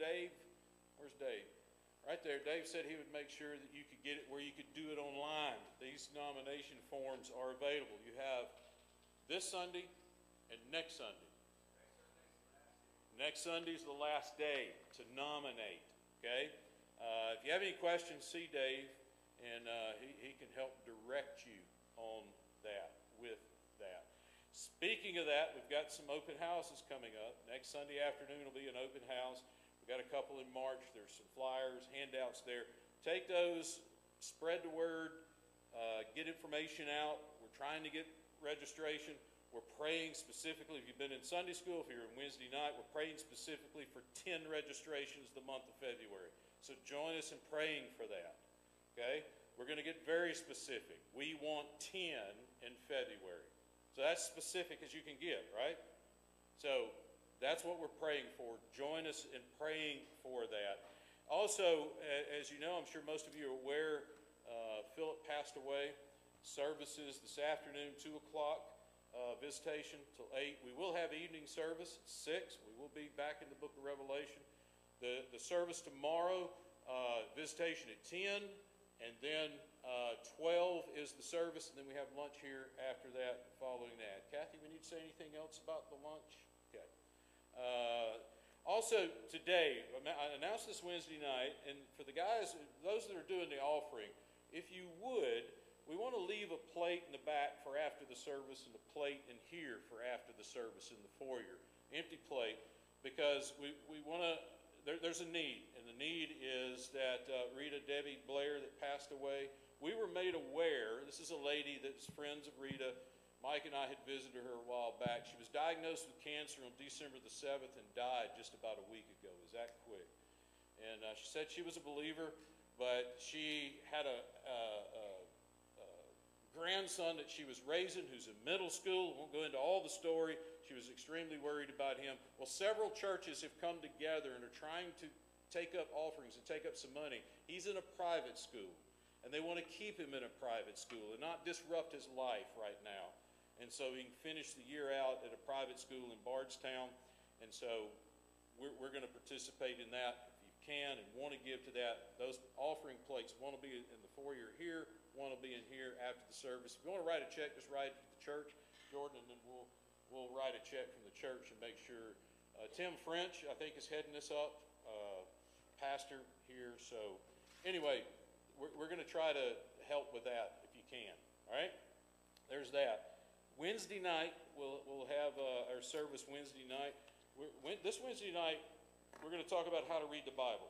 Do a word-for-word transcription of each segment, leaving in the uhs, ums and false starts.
Dave, where's Dave? Right there, Dave said he would make sure that you could get it where you could do it online. These nomination forms are available. You have this Sunday and next Sunday. Next Sunday is the last day to nominate, okay? Uh, if you have any questions, see Dave, and uh, he, he can help direct you on that, with that. Speaking of that, we've got some open houses coming up. Next Sunday afternoon will be an open house. We've got a couple in March. There's some flyers, handouts there. Take those, spread the word, uh, get information out. We're trying to get registration. We're praying specifically, if you've been in Sunday school, if you're in Wednesday night, we're praying specifically for ten registrations the month of February. So join us in praying for that, okay? We're going to get very specific. We want ten in February. So that's specific as you can get, right? So that's what we're praying for. Join us in praying for that. Also, as you know, I'm sure most of you are aware, uh, Philip passed away. Services this afternoon, two o'clock. Uh, visitation till eight. We will have evening service at six. We will be back in the book of Revelation. The, the service tomorrow, uh, visitation at ten, and then uh, twelve is the service, and then we have lunch here after that, following that. Kathy, we need to say anything else about the lunch? Okay. Uh, also, today, I announced this Wednesday night, and for the guys, those that are doing the offering, if you would, we want to leave a plate in the back for after the service and a plate in here for after the service in the foyer. Empty plate, because we, we want to, there, there's a need, and the need is that uh, Rita Debbie Blair that passed away, we were made aware, this is a lady that's friends of Rita. Mike and I had visited her a while back. She was diagnosed with cancer on December the seventh and died just about a week ago. It was that quick. And uh, she said she was a believer, but she had a... a, a grandson that she was raising who's in middle school. Won't go into all the story. She was extremely worried about him. Well, several churches have come together and are trying to take up offerings and take up some money. He's in a private school, and they want to keep him in a private school and not disrupt his life right now. And so he can finish the year out at a private school in Bardstown. And so we're, we're going to participate in that if you can and want to give to that. Those offering plates, one will be in the foyer here, one will be in here after the service. If you want to write a check, just write it to the church, Jordan, and then we'll we'll write a check from the church and make sure. Uh, Tim French, I think, is heading this up, uh, pastor here. So anyway, we're, we're going to try to help with that if you can. All right, there's that. Wednesday night, we'll we'll have uh, our service Wednesday night. We're, when, this Wednesday night, we're going to talk about how to read the Bible.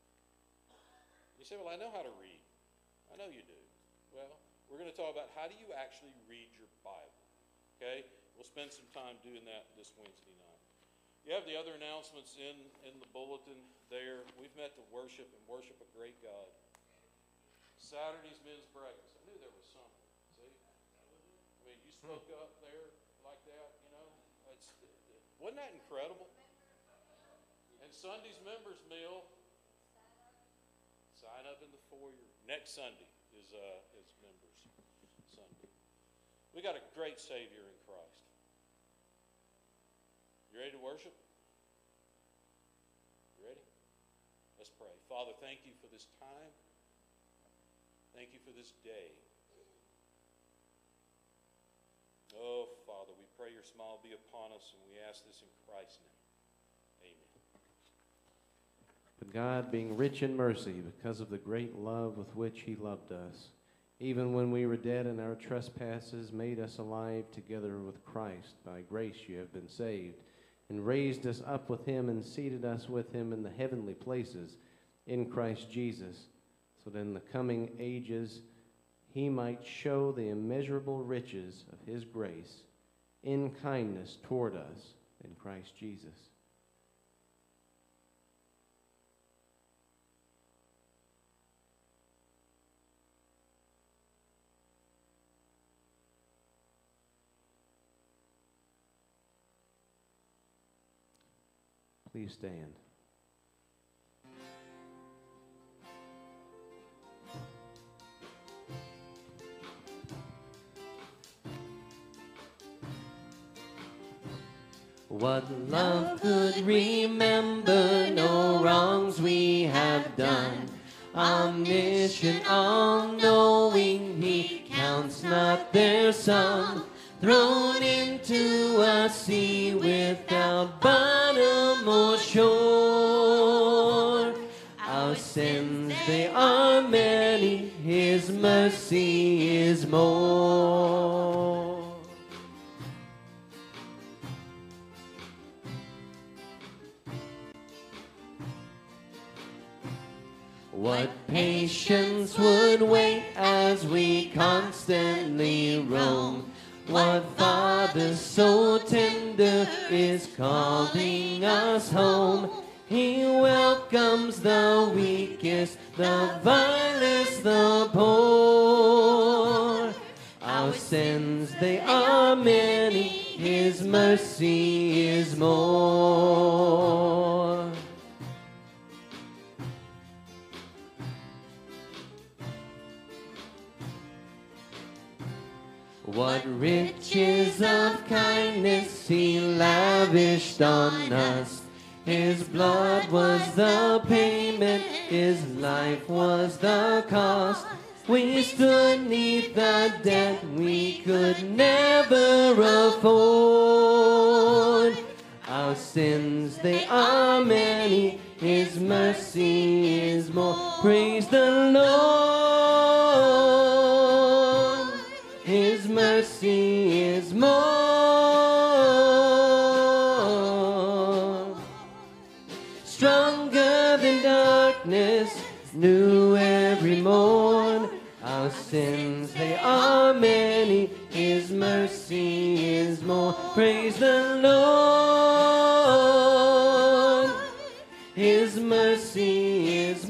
You say, well, I know how to read. I know you do. Well, we're going to talk about how do you actually read your Bible, okay? We'll spend some time doing that this Wednesday night. You have the other announcements in, in the bulletin there. We've met to worship and worship a great God. Saturday's men's breakfast. I knew there was something, see? I mean, you spoke up there like that, you know? It's, wasn't that incredible? And Sunday's members meal. Sign up in the foyer. Next Sunday is uh, is members Sunday. We got a great Savior in Christ. You ready to worship? You ready? Let's pray. Father, thank you for this time. Thank you for this day. Oh, Father, we pray your smile be upon us, and we ask this in Christ's name. Amen. But God, being rich in mercy, because of the great love with which he loved us, even when we were dead in our trespasses, made us alive together with Christ. By grace you have been saved, and raised us up with him and seated us with him in the heavenly places in Christ Jesus, so that in the coming ages he might show the immeasurable riches of his grace in kindness toward us in Christ Jesus. Please stand. What love could remember no wrong? omniscient, all-knowing, he counts not their sum, thrown into a sea without bottom or shore. Our sins, they are many, his mercy is more. What patience would wait as we constantly roam? What Father so tender is calling us home? He welcomes the weakest, the vilest, the poor. Our sins, they are many, his mercy is more. What riches of kindness he lavished on us. His blood was the payment, his life was the cost. We stood neath the debt we could never afford. Our sins, they are many, his mercy is more. Praise the Lord, his mercy is more. Stronger than darkness, new every morn. Our sins, they are many, his mercy is more. Praise the Lord, his mercy is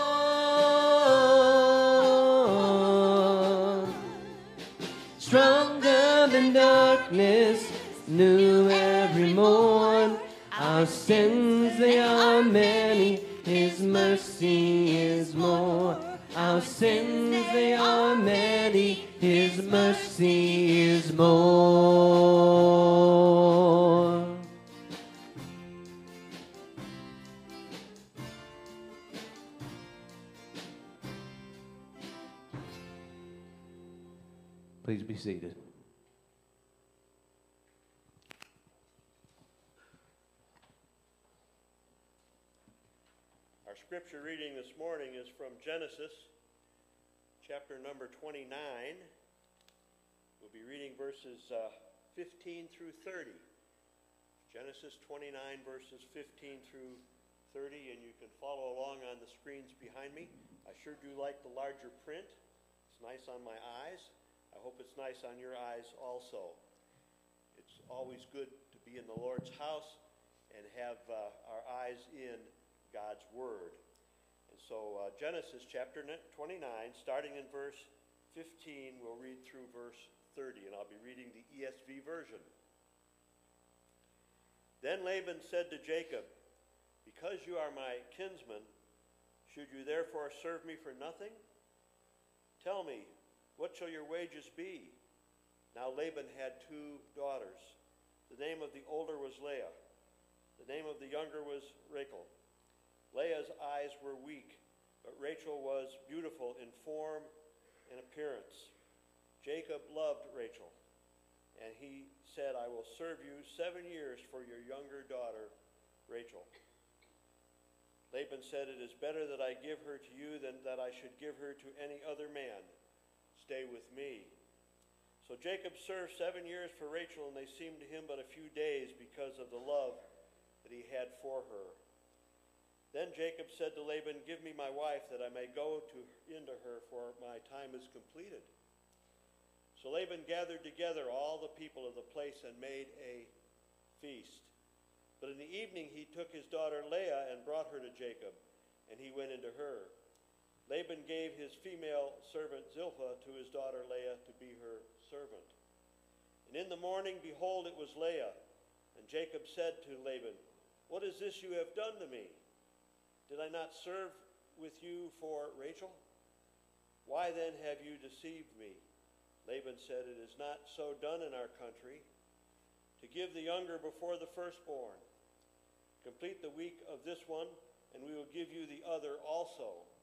more. Stronger than darkness, new every morn. Our sins, they are many, his mercy is more. Our sins, they are many, his mercy is more. Please be seated. Scripture reading this morning is from Genesis, chapter number twenty-nine. We'll be reading verses uh, fifteen through thirty. Genesis twenty-nine, verses fifteen through thirty, and you can follow along on the screens behind me. I sure do like the larger print. It's nice on my eyes. I hope it's nice on your eyes also. It's always good to be in the Lord's house and have uh, our eyes in God's Word. And so uh, Genesis chapter twenty-nine, starting in verse fifteen, we'll read through verse thirty, and I'll be reading the E S V version. Then Laban said to Jacob, "Because you are my kinsman, should you therefore serve me for nothing? Tell me, what shall your wages be?" Now Laban had two daughters. The name of the older was Leah. The name of the younger was Rachel. Leah's eyes were weak, but Rachel was beautiful in form and appearance. Jacob loved Rachel, and he said, "I will serve you seven years for your younger daughter, Rachel." Laban said, "It is better that I give her to you than that I should give her to any other man. Stay with me." So Jacob served seven years for Rachel, and they seemed to him but a few days because of the love that he had for her. Then Jacob said to Laban, "Give me my wife, that I may go to, into her, for my time is completed." So Laban gathered together all the people of the place and made a feast. But in the evening he took his daughter Leah and brought her to Jacob, and he went into her. Laban gave his female servant Zilpah to his daughter Leah to be her servant. And in the morning, behold, it was Leah. And Jacob said to Laban, "What is this you have done to me? Did I not serve with you for Rachel? Why then have you deceived me?" Laban said, "It is not so done in our country, to give the younger before the firstborn. Complete the week of this one, and we will give you the other also.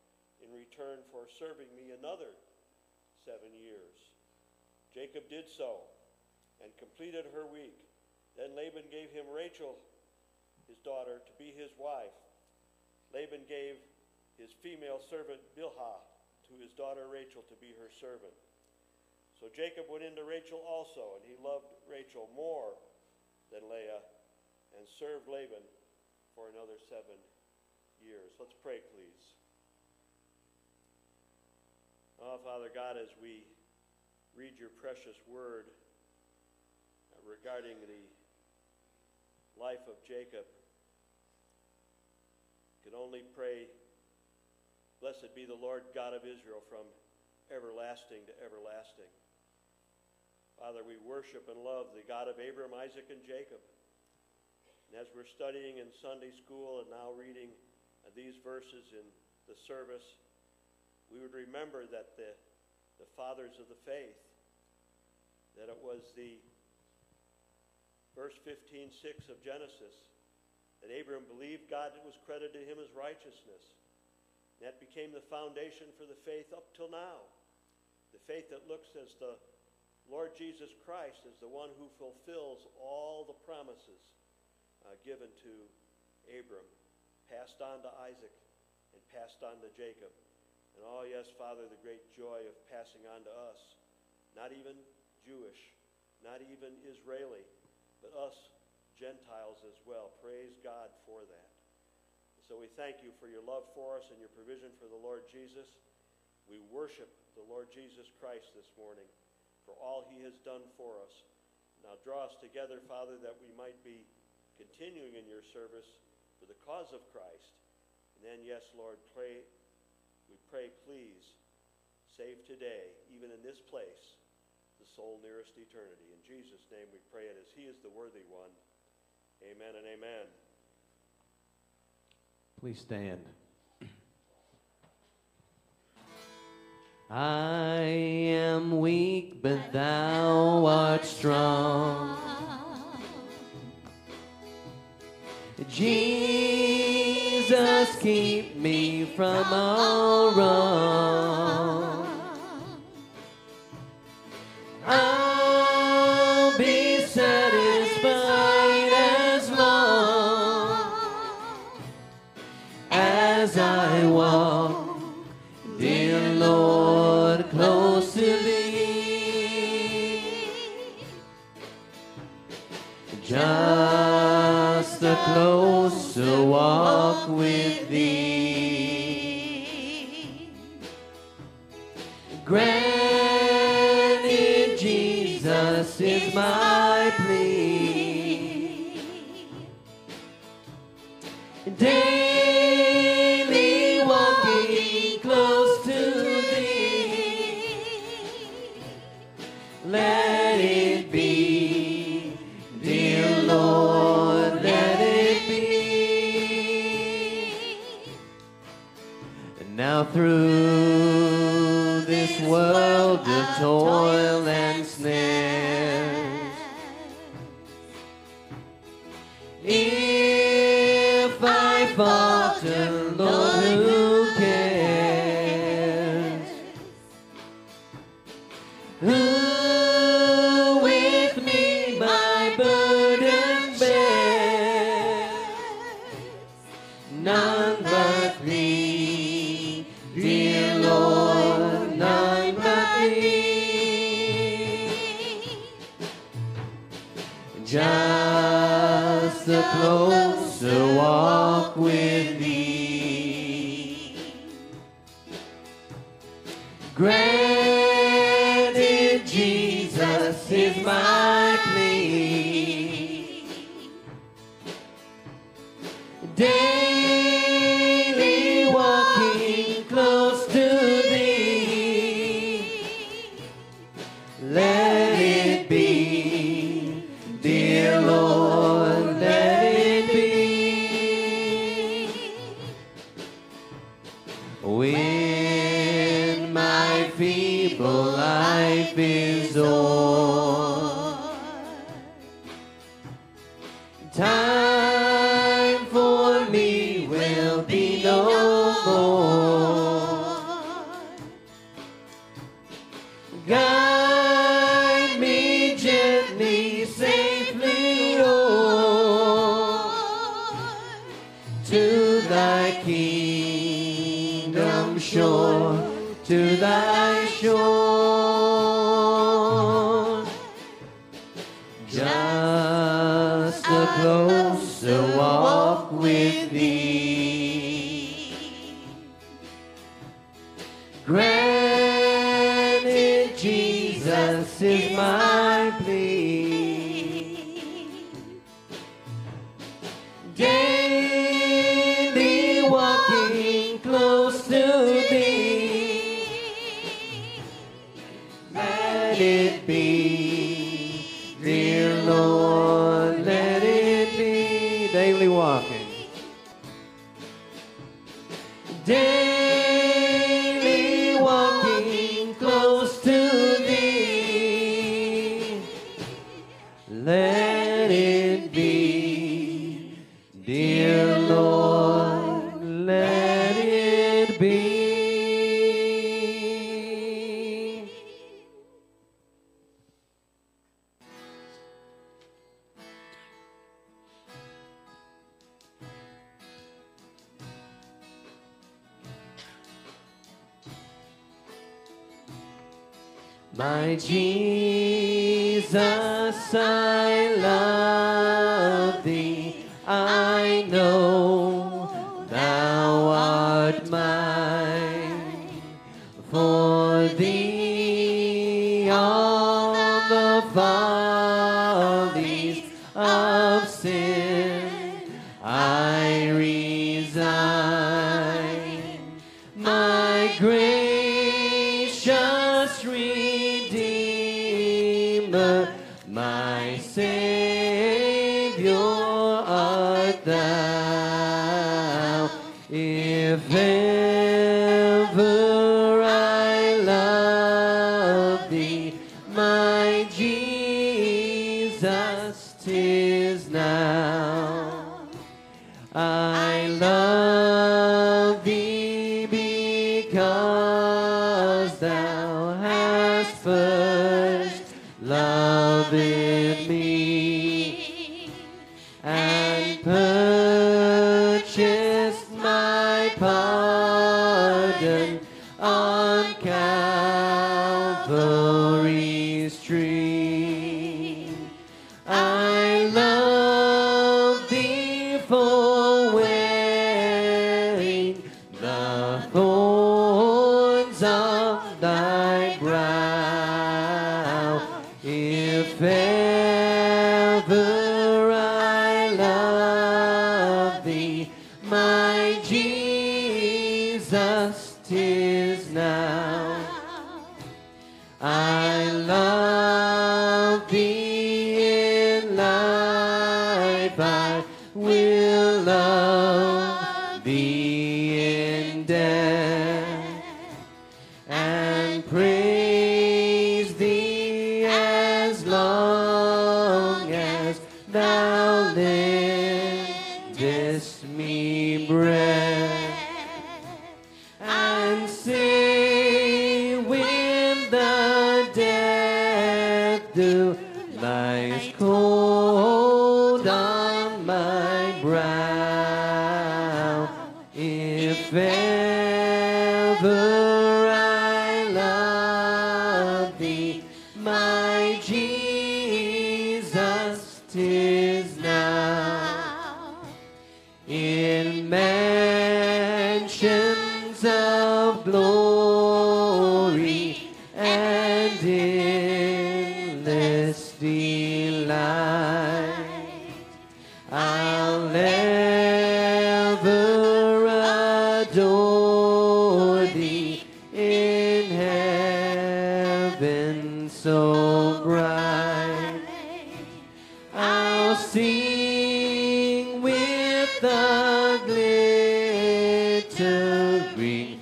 in return for serving me another seven years. Jacob did so and completed her week. Then Laban gave him Rachel, his daughter, to be his wife. Laban gave his female servant Bilhah to his daughter Rachel to be her servant. So Jacob went into Rachel also, and he loved Rachel more than Leah, and served Laban for another seven years. Let's pray, please. Oh, Father God, as we read your precious word regarding the life of Jacob, can only pray, blessed be the Lord God of Israel from everlasting to everlasting. Father, we worship and love the God of Abraham, Isaac, and Jacob. And as we're studying in Sunday school and now reading these verses in the service, we would remember that the, the fathers of the faith, that it was the verse fifteen six of Genesis, that Abraham believed God, it was credited to him as righteousness. That became the foundation for the faith up till now. The faith that looks as the Lord Jesus Christ as the one who fulfills all the promises uh, given to Abram, passed on to Isaac, and passed on to Jacob. And oh yes, Father, the great joy of passing on to us, not even Jewish, not even Israeli, but us Gentiles as well. Praise God for that. So we thank you for your love for us and your provision for the Lord Jesus. We worship the Lord Jesus Christ this morning for all he has done for us. Now draw us together, Father, that we might be continuing in your service for the cause of Christ. And then, yes, Lord, pray, we pray, please, save today, even in this place, the soul nearest eternity. In Jesus' name we pray it as he is the worthy one. Amen and amen. Please stand. I am weak, but thou art strong. Jesus, keep me from all wrong. I'll be satisfied as long as I walk, dear Lord, close to thee. Just a closer walk with thee. Granted, Jesus is my plea. Daily walking close to thee. Let it be, dear Lord, let it be. And now through this world of toil and snares, if I falter, Lord, who cares? Who with me my burden bears? None but thee, dear Lord, none but thee. Just a closer walk with thee. Granted, Jesus is my plea. Daily walking close to thee. Let it be, dear Lord, let it be. When my feeble life is o'er, time for me will be no more. thy kingdom shore, to thy shore. Just a closer walk with thee. Granted, Jesus is my plea. Daily walking close to thee. Let it be, dear Lord, let it be. Daily walking. Daily walking close to thee. Let it be, dear Lord, let it be. My Jesus, I love thee. I know thou art mine. For thee all the follies of sin I resign. My gracious Redeemer, my Savior art thou. If ever I love thee, my Jesus, 'tis now. I love thee because thou hast first loved me and purchased my pardon on Calvary's tree. I love thee for wearing the thorns of thy brow. If ever I love thee, my Jesus, 'tis now. I love thee in life, I will love thee in death, and praise thee as long as thou lendest me breath, and say when the death dew lies cold on my brow, if ever I love thee, my Jesus, 'tis now. In mansions of glory and endless delight, I'll ever adore thee in heaven so bright. I'll sing with the glittering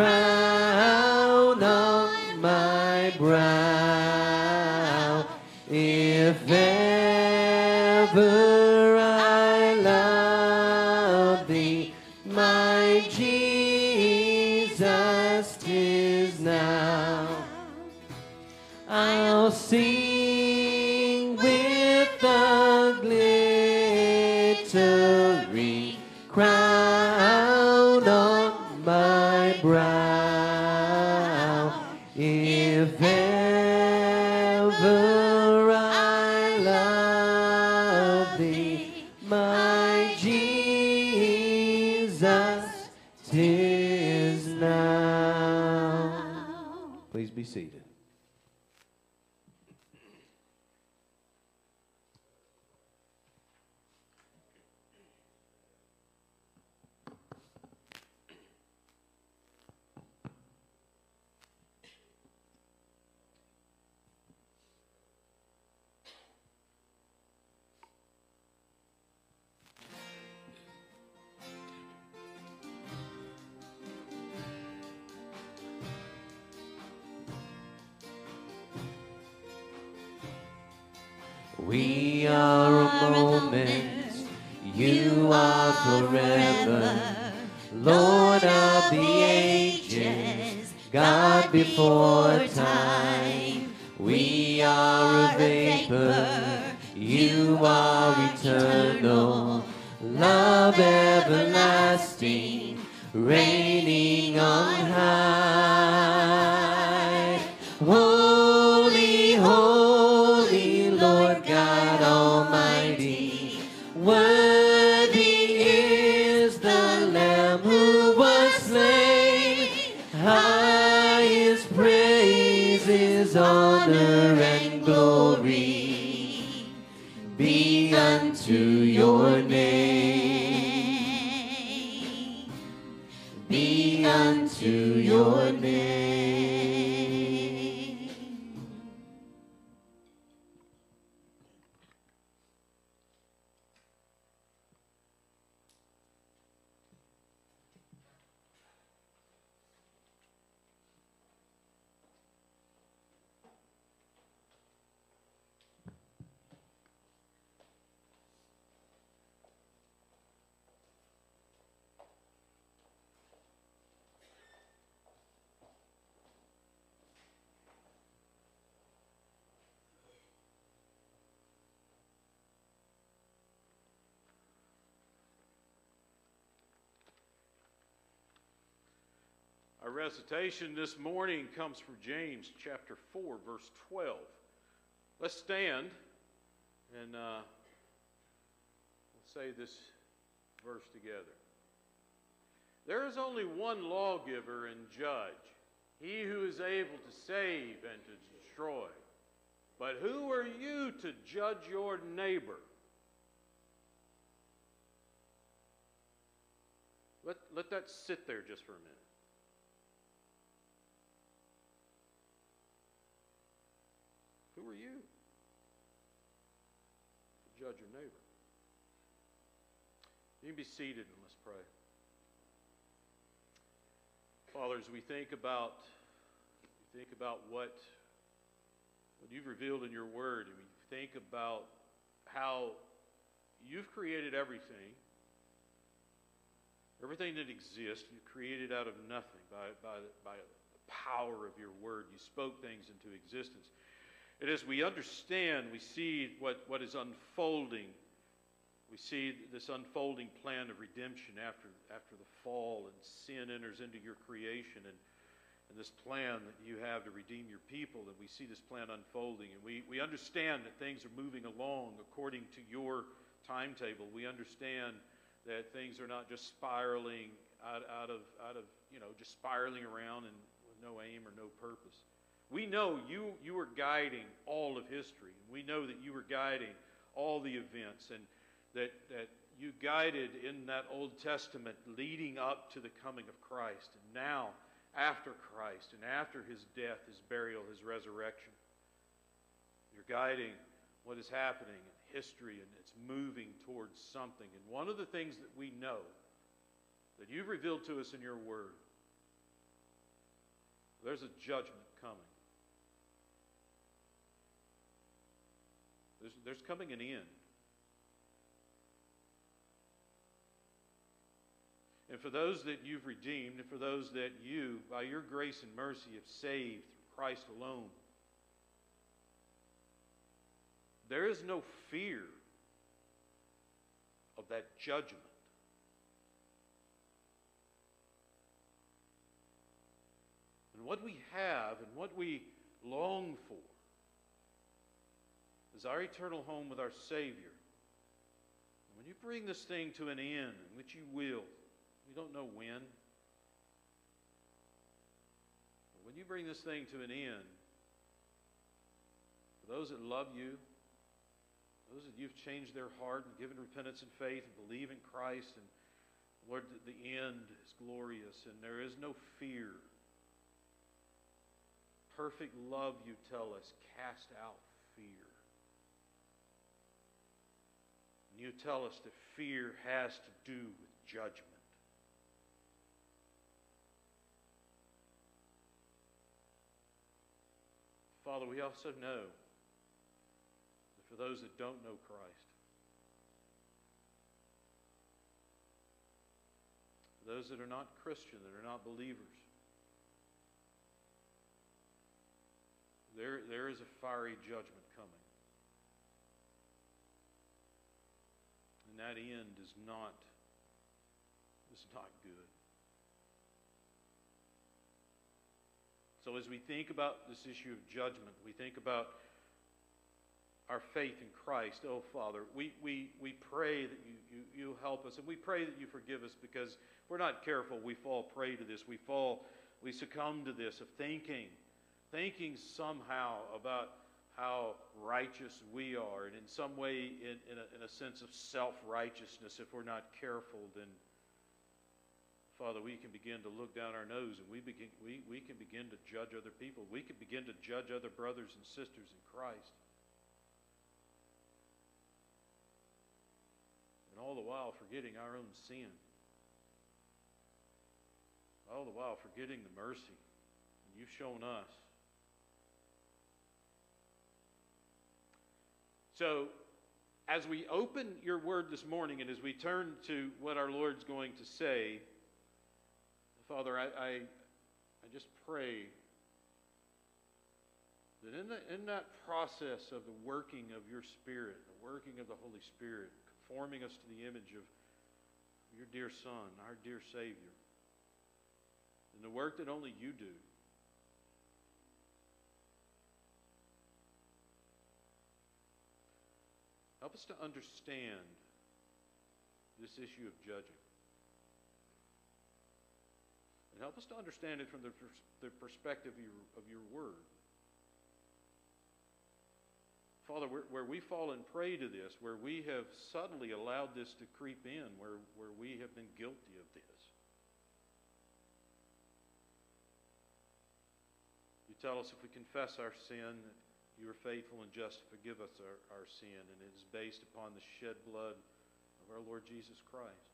crown on my brow. If ever I love thee, my Jesus, 'tis now. I'll sing with the glittering crown my brow. If ever I love thee, my Jesus, 'tis now. Please be seated. We are a moment, you are forever, Lord of the ages, God before time. We are a vapor, you are eternal, love everlasting, reigning on high. Holy, holy, Lord God Almighty, worthy is the Lamb who was slain. Highest praises, honor, and glory be unto your name. Be unto your name. Our recitation this morning comes from James chapter four, verse twelve. Let's stand and uh, we'll say this verse together. There is only one lawgiver and judge, he who is able to save and to destroy. But who are you to judge your neighbor? Let, let that sit there just for a minute. Who are you to judge your neighbor? You can be seated and let's pray. Father, as we think about, we think about what, what you've revealed in your word, and we think about how you've created everything, everything that exists, you created out of nothing by, by, by the power of your word. You spoke things into existence. And as we understand, we see what, what is unfolding. We see this unfolding plan of redemption after, after the fall and sin enters into your creation, and, and this plan that you have to redeem your people. And we see this plan unfolding. And we, we understand that things are moving along according to your timetable. We understand that things are not just spiraling out, out of, out of, you know, just spiraling around and with no aim or no purpose. We know you, you are guiding all of history. We know that you are guiding all the events, and that, that you guided in that Old Testament leading up to the coming of Christ. And now, after Christ, and after his death, his burial, his resurrection, you're guiding what is happening in history, and it's moving towards something. And one of the things that we know that you've revealed to us in your word, there's a judgment coming. There's, there's coming an end. And for those that you've redeemed, and for those that you, by your grace and mercy, have saved through Christ alone, there is no fear of that judgment. what we have and what we long for is our eternal home with our Savior. And when you bring this thing to an end, which you will, we don't know when, but when you bring this thing to an end, for those that love you, those that you've changed their heart and given repentance and faith and believe in Christ, and Lord, the end is glorious and there is no fear. Perfect love, you tell us, cast out fear. And you tell us that fear has to do with judgment. Father, we also know that for those that don't know Christ, for those that are not Christian, that are not believers, there, there is a fiery judgment coming. And that end is not, is not good. So as we think about this issue of judgment, we think about our faith in Christ. Oh, Father, we, we, we pray that you, you, you help us, and we pray that you forgive us, because if we're not careful, we fall prey to this. We fall, we succumb to this of thinking, thinking somehow about how righteous we are, and in some way, in, in, a, in a sense of self-righteousness, if we're not careful, then Father, we can begin to look down our nose, and we, begin, we, we can begin to judge other people. We can begin to judge other brothers and sisters in Christ. And all the while forgetting our own sin. All the while forgetting the mercy that you've shown us. So, as we open your word this morning, and as we turn to what our Lord's going to say, Father, I, I, I just pray that in, the, in that process of the working of your Spirit, the working of the Holy Spirit, conforming us to the image of your dear Son, our dear Savior, and the work that only you do, help us to understand this issue of judging. And help us to understand it from the, pers- the perspective of your, of your word. Father, where, where we fall and prey to this, where we have subtly allowed this to creep in, where, where we have been guilty of this, you tell us if we confess our sin, you are faithful and just to forgive us our, our sin, and it is based upon the shed blood of our Lord Jesus Christ.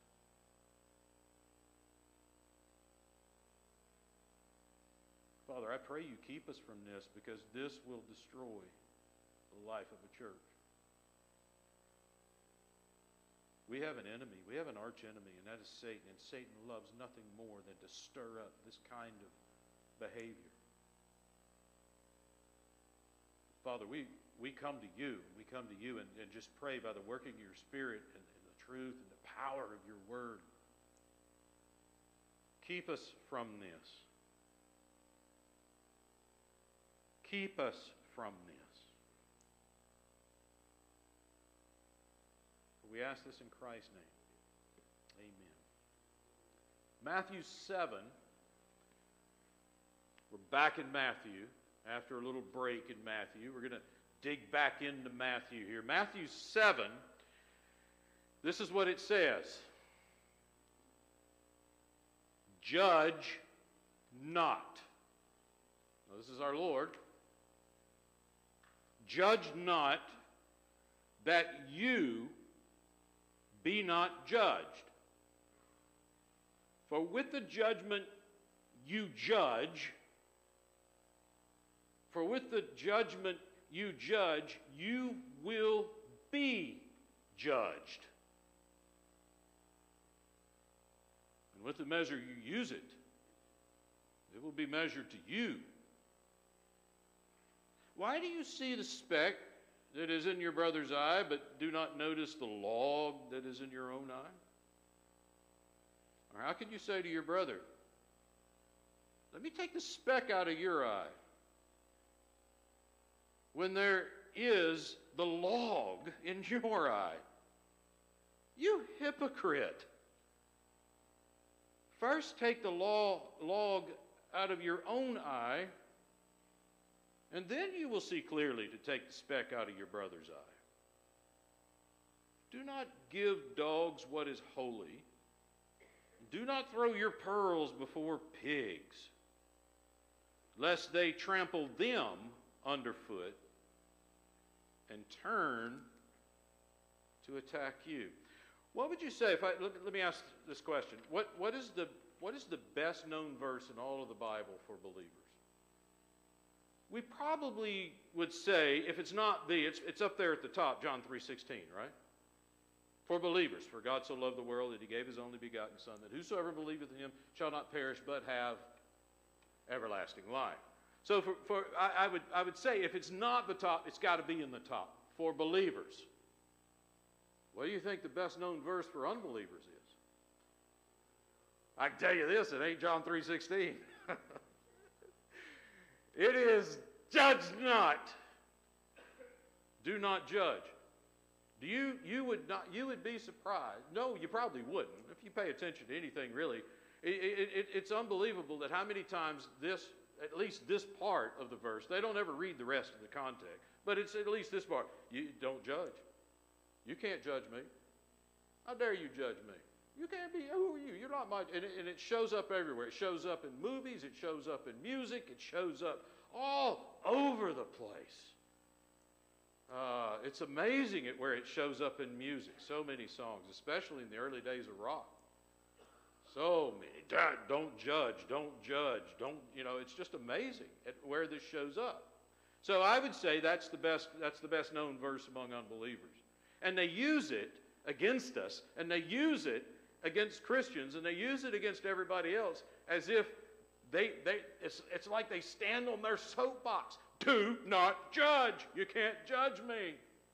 Father, I pray you keep us from this, because this will destroy the life of a church. We have an enemy. We have an arch enemy, and that is Satan. And Satan loves nothing more than to stir up this kind of behavior. Father, we, we come to you. We come to you and, and just pray by the working of your Spirit and, and the truth and the power of your word. Keep us from this. Keep us from this. We ask this in Christ's name. Amen. Matthew seven. We're back in Matthew. After a little break in Matthew, we're going to dig back into Matthew here. Matthew seven, this is what it says. Judge not. Now, this is our Lord. Judge not, that you be not judged. For with the judgment you judge, for with the judgment you judge, you will be judged. And with the measure you use it, it will be measured to you. Why do you see the speck that is in your brother's eye, but do not notice the log that is in your own eye? Or how can you say to your brother, Let me take the speck out of your eye. When there is the log in your eye. You hypocrite. First take the law, log out of your own eye, and then you will see clearly to take the speck out of your brother's eye. Do not give dogs what is holy. Do not throw your pearls before pigs, lest they trample them underfoot and turn to attack you. What would you say if I let, let me ask this question? What what is the what is the best known verse in all of the Bible for believers? We probably would say, if it's not the, it's it's up there at the top, John three sixteen, right? For believers, for God so loved the world that he gave his only begotten Son, that whosoever believeth in him shall not perish but have everlasting life. So for, for I, I would I would say if it's not the top, it's got to be in the top for believers. What do you think the best known verse for unbelievers is? I can tell you this, it ain't John three sixteen. It is, judge not. Do not judge. Do you you would not you would be surprised? No, you probably wouldn't. If you pay attention to anything really, it, it, it's unbelievable that how many times this, at least this part of the verse, they don't ever read the rest of the context, but it's at least this part. You don't judge. You can't judge me. How dare you judge me? You can't be, who are you? You're not my, and it, and it shows up everywhere. It shows up in movies. It shows up in music. It shows up all over the place. Uh, it's amazing at where it shows up in music. So many songs, especially in the early days of rock. So many. Don't judge. Don't judge. Don't, you know, it's just amazing at where this shows up. So I would say that's the best, that's the best known verse among unbelievers. And they use it against us, and they use it against Christians, and they use it against everybody else as if they, they it's, it's like they stand on their soapbox. Do not judge. You can't judge me.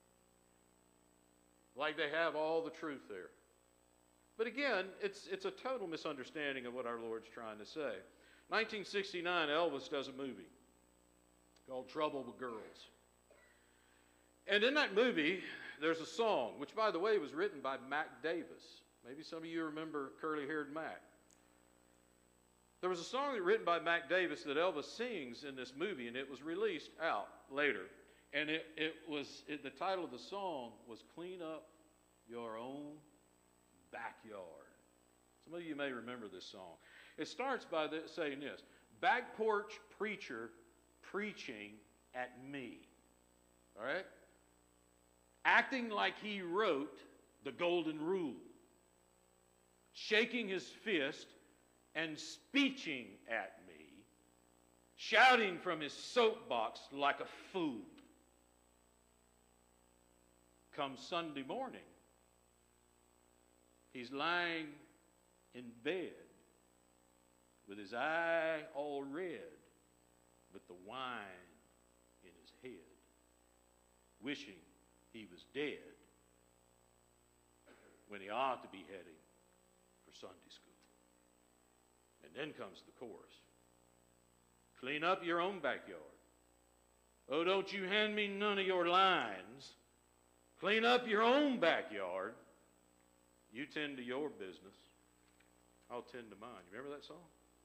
Like they have all the truth there. But again, it's, it's a total misunderstanding of what our Lord's trying to say. nineteen sixty-nine, Elvis does a movie called Trouble with Girls. And in that movie, there's a song, which, by the way, was written by Mac Davis. Maybe some of you remember curly-haired Mac. There was a song written by Mac Davis that Elvis sings in this movie, and it was released out later. And it, it was it, the title of the song was Clean Up Your Own Backyard. Some of you may remember this song. It starts by this, saying this: back porch preacher preaching at me. All right? Acting like he wrote the Golden Rule. Shaking his fist and speeching at me. Shouting from his soapbox like a fool. Come Sunday morning, he's lying in bed with his eye all red, with the wine in his head, wishing he was dead when he ought to be heading for Sunday school. And then comes the chorus. Clean up your own backyard. Oh, don't you hand me none of your lines. Clean up your own backyard. You tend to your business. I'll tend to mine. You remember that song?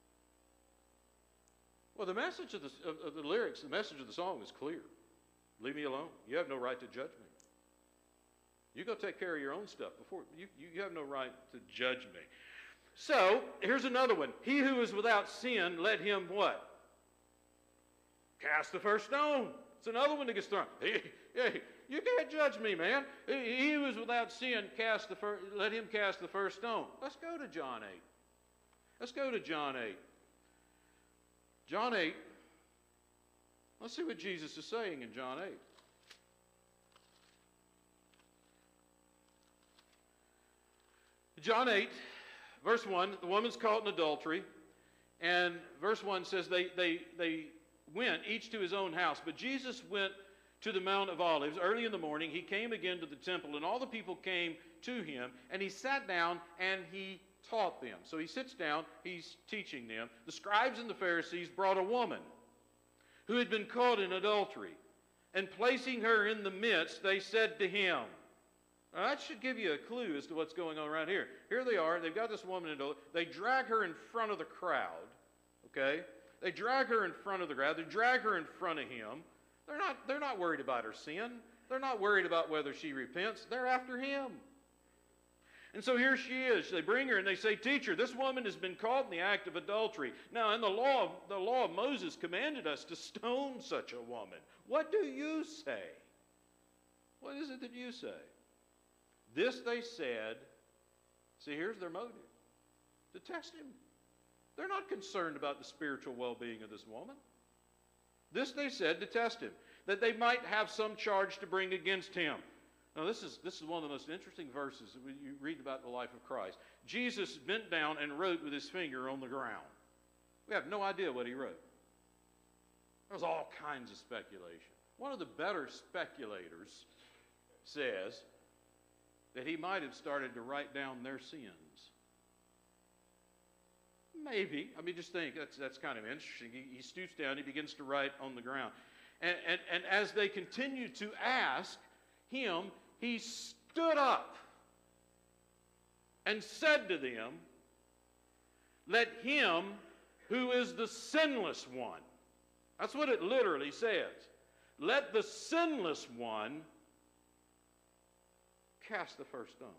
Well, the message of the, of, of the lyrics, the message of the song is clear. Leave me alone. You have no right to judge me. You go take care of your own stuff before you, you, you have no right to judge me. So, here's another one. He who is without sin, let him what? Cast the first stone. It's another one that gets thrown. Hey, hey, you can't judge me, man. He who is without sin, cast the first, let him cast the first stone. Let's go to John eight. Let's go to John eight. John eight. Let's see what Jesus is saying in John eight. John eight, verse one, the woman's caught in adultery. And verse one says they, they, they went each to his own house. But Jesus went to the Mount of Olives early in the morning. He came again to the temple, and all the people came to him. And he sat down and he taught them. So he sits down, he's teaching them. The scribes and the Pharisees brought a woman who had been caught in adultery. And placing her in the midst, they said to him, now that should give you a clue as to what's going on right here. Here they are, they've got this woman in adultery. They drag her in front of the crowd, okay? They drag her in front of the crowd. They drag her in front of him. They're not, they're not worried about her sin. They're not worried about whether she repents. They're after him. And so here she is. They bring her and they say, teacher, this woman has been caught in the act of adultery. Now, in the law, of, the law of Moses commanded us to stone such a woman. What do you say? What is it that you say? This they said, see, here's their motive, to test him. They're not concerned about the spiritual well-being of this woman. This they said to test him, that they might have some charge to bring against him. Now, this is, this is one of the most interesting verses that you read about the life of Christ. Jesus bent down and wrote with his finger on the ground. We have no idea what he wrote. There was all kinds of speculation. One of the better speculators says that he might have started to write down their sins. Maybe. I mean, just think, that's, that's kind of interesting. He, he stoops down, he begins to write on the ground. And, and, and as they continue to ask him, he stood up and said to them, let him who is the sinless one, that's what it literally says, let the sinless one cast the first stone.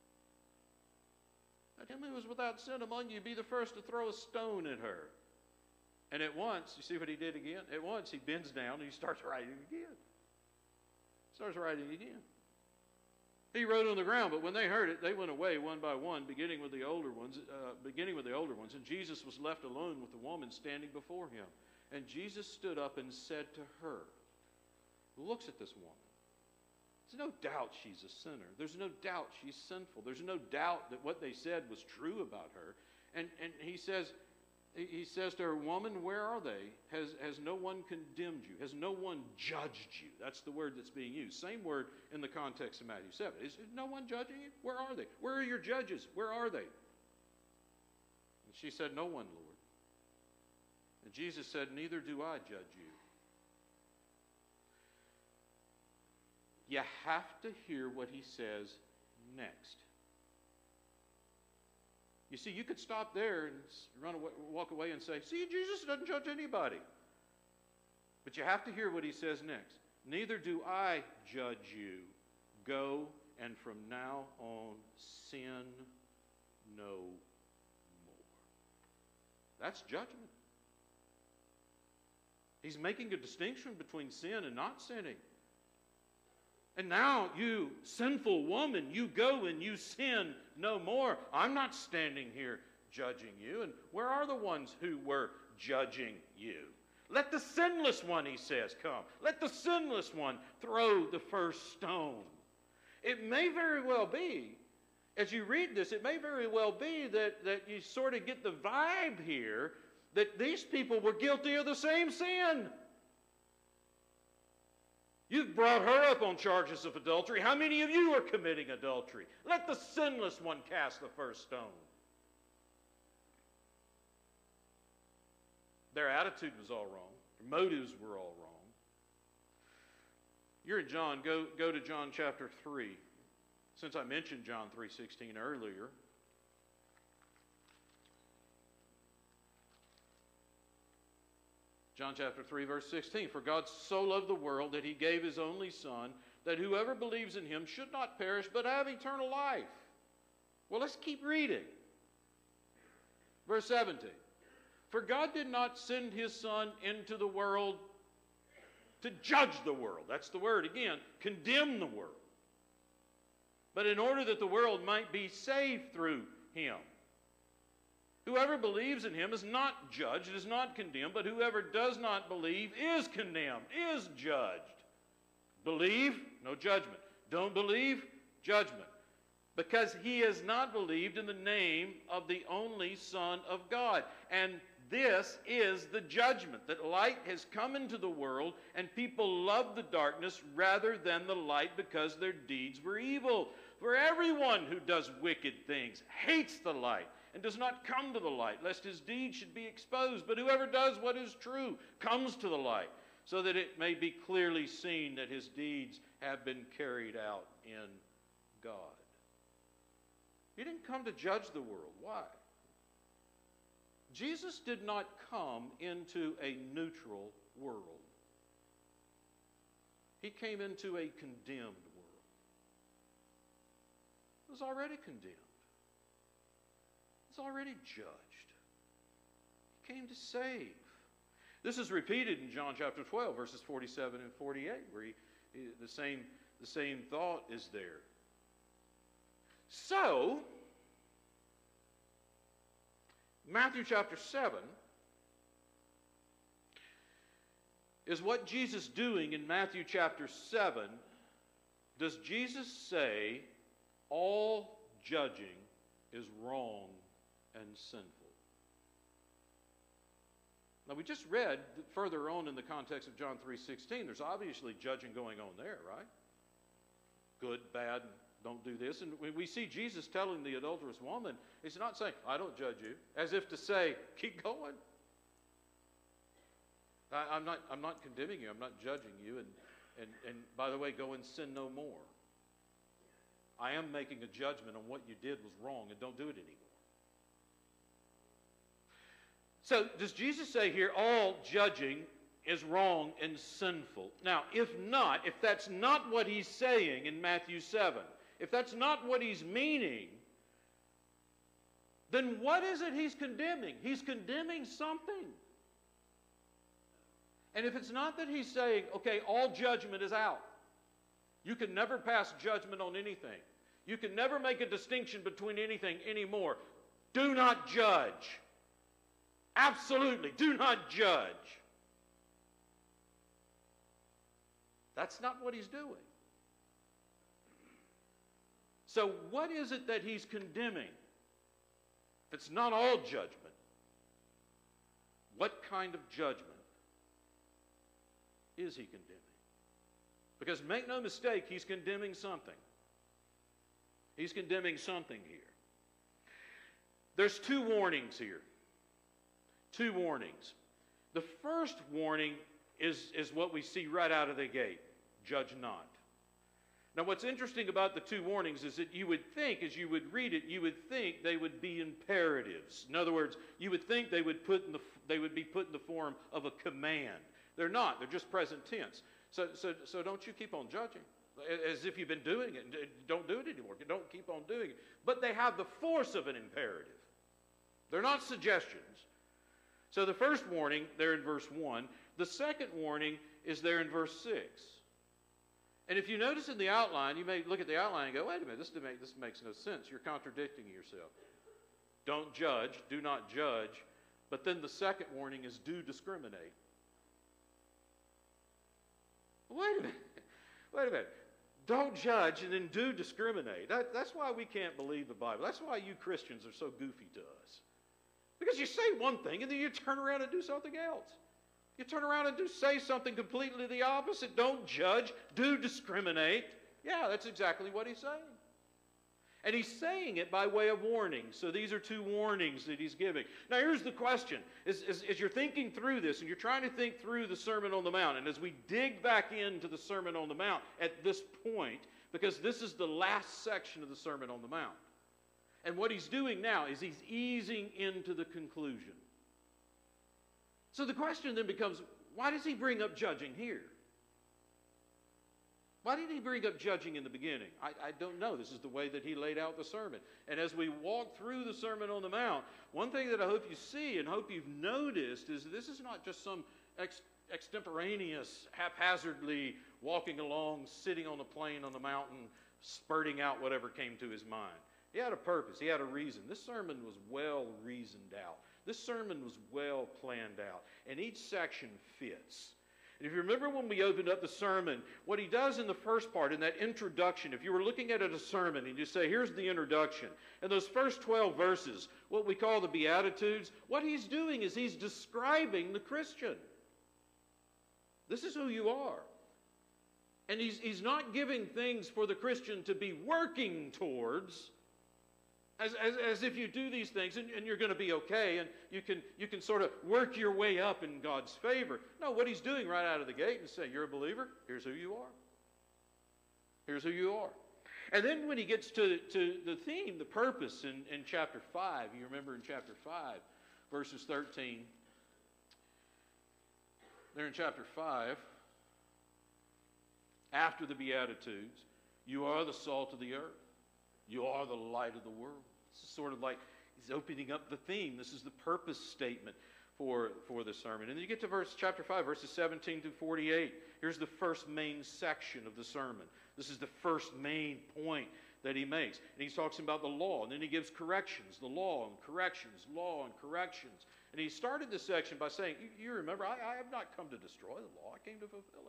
Let him who is without sin among you be the first to throw a stone at her. And at once, you see what he did again? At once he bends down and he starts writing again. Starts writing again. He wrote on the ground, but when they heard it, they went away one by one, beginning with the older ones, uh, beginning with the older ones. And Jesus was left alone with the woman standing before him. And Jesus stood up and said to her, looks at this woman. There's no doubt she's a sinner. There's no doubt she's sinful. There's no doubt that what they said was true about her. And, and he says, he says to her, woman, where are they? Has, has no one condemned you? Has no one judged you? That's the word that's being used. Same word in the context of Matthew seven. Is, is no one judging you? Where are they? Where are your judges? Where are they? And she said, no one, Lord. And Jesus said, neither do I judge you. You have to hear what he says next. You see, you could stop there and run away, walk away and say, see, Jesus doesn't judge anybody. But you have to hear what he says next. Neither do I judge you. Go and from now on sin no more. That's judgment. He's making a distinction between sin and not sinning. And now, you sinful woman, you go and you sin no more. I'm not standing here judging you. And where are the ones who were judging you? Let the sinless one, he says, come. Let the sinless one throw the first stone. It may very well be, as you read this, it may very well be that, that you sort of get the vibe here that these people were guilty of the same sin. You've brought her up on charges of adultery. How many of you are committing adultery? Let the sinless one cast the first stone. Their attitude was all wrong. Their motives were all wrong. You're in John. Go, go to John chapter three. Since I mentioned John three sixteen earlier, John chapter three, verse sixteen, for God so loved the world that he gave his only Son, that whoever believes in him should not perish, but have eternal life. Well, let's keep reading. Verse seventeen, for God did not send his Son into the world to judge the world. That's the word again, condemn the world. But in order that the world might be saved through him. Whoever believes in him is not judged, is not condemned, but whoever does not believe is condemned, is judged. Believe, no judgment. Don't believe, judgment. Because he has not believed in the name of the only Son of God. And this is the judgment, that light has come into the world, and people love the darkness rather than the light because their deeds were evil. For everyone who does wicked things hates the light and does not come to the light, lest his deeds should be exposed. But whoever does what is true comes to the light, so that it may be clearly seen that his deeds have been carried out in God. He didn't come to judge the world. Why? Jesus did not come into a neutral world. He came into a condemned world. It was already condemned. It was already judged. He came to save. This is repeated in John chapter twelve, verses forty-seven and forty-eight, where he, the same, the same thought is there. So, Matthew chapter seven is what Jesus doing in Matthew chapter seven. Does Jesus say all judging is wrong and sinful? Now, we just read further on in the context of John three sixteen, there's obviously judging going on there, right? Good, bad, don't do this. And when we see Jesus telling the adulterous woman, he's not saying, I don't judge you, as if to say, keep going. I, I'm not, I'm not condemning you, I'm not judging you, and, and, and by the way, go and sin no more. I am making a judgment on what you did was wrong, and don't do it anymore. So, does Jesus say here, all judging is wrong and sinful? Now, if not, if that's not what he's saying in Matthew seven, if that's not what he's meaning, then what is it he's condemning? He's condemning something. And if it's not that he's saying, okay, all judgment is out. You can never pass judgment on anything. You can never make a distinction between anything anymore. Do not judge. Absolutely, do not judge. That's not what he's doing. So what is it that he's condemning? If it's not all judgment, what kind of judgment is he condemning? Because make no mistake, he's condemning something. He's condemning something here. There's two warnings here. Two warnings. The first warning is, is what we see right out of the gate. Judge not. Now what's interesting about the two warnings is that you would think, as you would read it, you would think they would be imperatives. In other words, you would think they would, put in the, they would be put in the form of a command. They're not. They're just present tense. So, so, so don't you keep on judging. As if you've been doing it. Don't do it anymore. Don't keep on doing it. But they have the force of an imperative. They're not suggestions. So the first warning, there in verse one. The second warning is there in verse six. And if you notice in the outline, you may look at the outline and go, wait a minute, this, make, this makes no sense. You're contradicting yourself. Don't judge, do not judge. But then the second warning is do discriminate. Wait a minute. Wait a minute. Don't judge and then do discriminate. That, that's why we can't believe the Bible. That's why you Christians are so goofy to us. Because you say one thing and then you turn around and do something else. You turn around and do say something completely the opposite. Don't judge, do discriminate. Yeah, that's exactly what he's saying. And he's saying it by way of warning. So these are two warnings that he's giving. Now here's the question. As, as, as you're thinking through this and you're trying to think through the Sermon on the Mount, and as we dig back into the Sermon on the Mount at this point, because this is the last section of the Sermon on the Mount. And what he's doing now is he's easing into the conclusion. So the question then becomes, why does he bring up judging here? Why did he bring up judging in the beginning? I, I don't know. This is the way that he laid out the sermon. And as we walk through the Sermon on the Mount, one thing that I hope you see and hope you've noticed is this is not just some ex, extemporaneous, haphazardly walking along, sitting on a plain on the mountain, spurting out whatever came to his mind. He had a purpose. He had a reason. This sermon was well reasoned out. This sermon was well planned out. And each section fits. And if you remember when we opened up the sermon, what he does in the first part, in that introduction, if you were looking at it as a sermon and you say, here's the introduction, and those first twelve verses, what we call the Beatitudes, what he's doing is he's describing the Christian. This is who you are. And he's, he's not giving things for the Christian to be working towards. As, as, as if you do these things and, and you're going to be okay and you can, you can sort of work your way up in God's favor. No, what he's doing right out of the gate is saying, you're a believer, here's who you are. Here's who you are. And then when he gets to, to the theme, the purpose in, in chapter five, you remember in chapter five, verses thirteen, there in chapter five, after the Beatitudes, you are the salt of the earth. You are the light of the world. This is sort of like he's opening up the theme. This is the purpose statement for, for the sermon. And then you get to verse chapter five, verses seventeen through forty-eight. Here's the first main section of the sermon. This is the first main point that he makes. And he talks about the law, and then he gives corrections, the law and corrections, law and corrections. And he started this section by saying, you, you remember, I, I have not come to destroy the law. I came to fulfill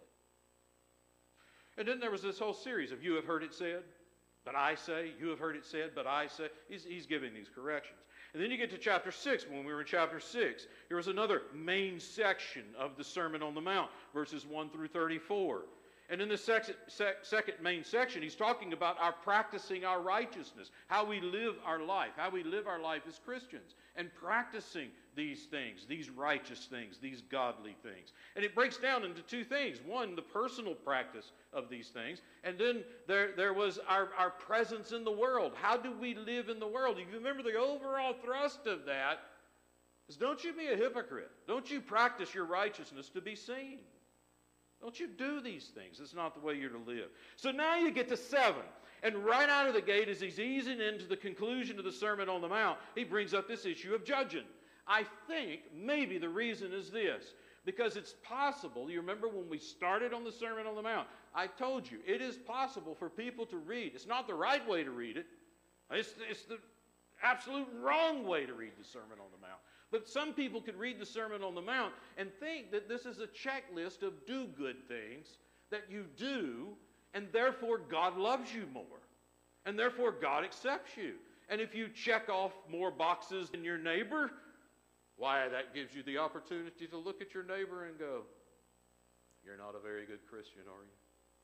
it. And then there was this whole series of you have heard it said, but I say, you have heard it said, but I say. He's, he's giving these corrections. And then you get to chapter six. When we were in chapter six, here was another main section of the Sermon on the Mount, verses one through thirty-four. And in the sec- sec- second main section, he's talking about our practicing our righteousness, how we live our life, how we live our life as Christians, and practicing these things, these righteous things, these godly things. And it breaks down into two things. One, the personal practice of these things, and then there, there was our, our presence in the world. How do we live in the world? If you remember, the overall thrust of that is don't you be a hypocrite. Don't you practice your righteousness to be seen. Don't you do these things. It's not the way you're to live. So now you get to seven. And right out of the gate, as he's easing into the conclusion of the Sermon on the Mount, he brings up this issue of judging. I think maybe the reason is this. Because it's possible, you remember when we started on the Sermon on the Mount, I told you, it is possible for people to read. It's not the right way to read it. It's, it's the absolute wrong way to read the Sermon on the Mount. But some people could read the Sermon on the Mount and think that this is a checklist of do-good things that you do, and therefore God loves you more. And therefore God accepts you. And if you check off more boxes than your neighbor, why, that gives you the opportunity to look at your neighbor and go, you're not a very good Christian, are you?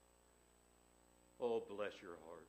Oh, bless your heart.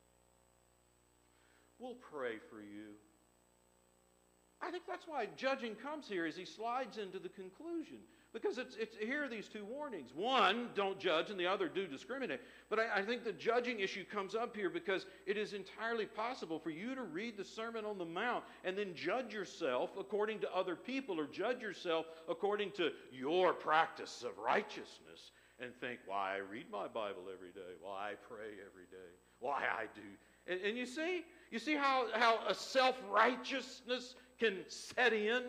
We'll pray for you. I think that's why judging comes here as he slides into the conclusion. Because it's, it's here are these two warnings. One, don't judge, and the other, do discriminate. But I, I think the judging issue comes up here because it is entirely possible for you to read the Sermon on the Mount and then judge yourself according to other people, or judge yourself according to your practice of righteousness and think, why I read my Bible every day, why I pray every day, why I do. And, and you see, you see how, how a self-righteousness can set in?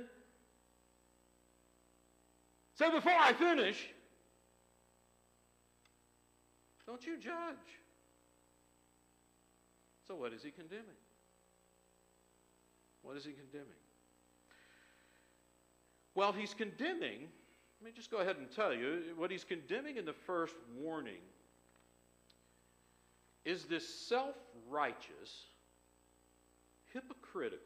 So before I finish, don't you judge. So what is he condemning? What is he condemning? Well, he's condemning, let me just go ahead and tell you, what he's condemning in the first warning is this self-righteous, hypocritical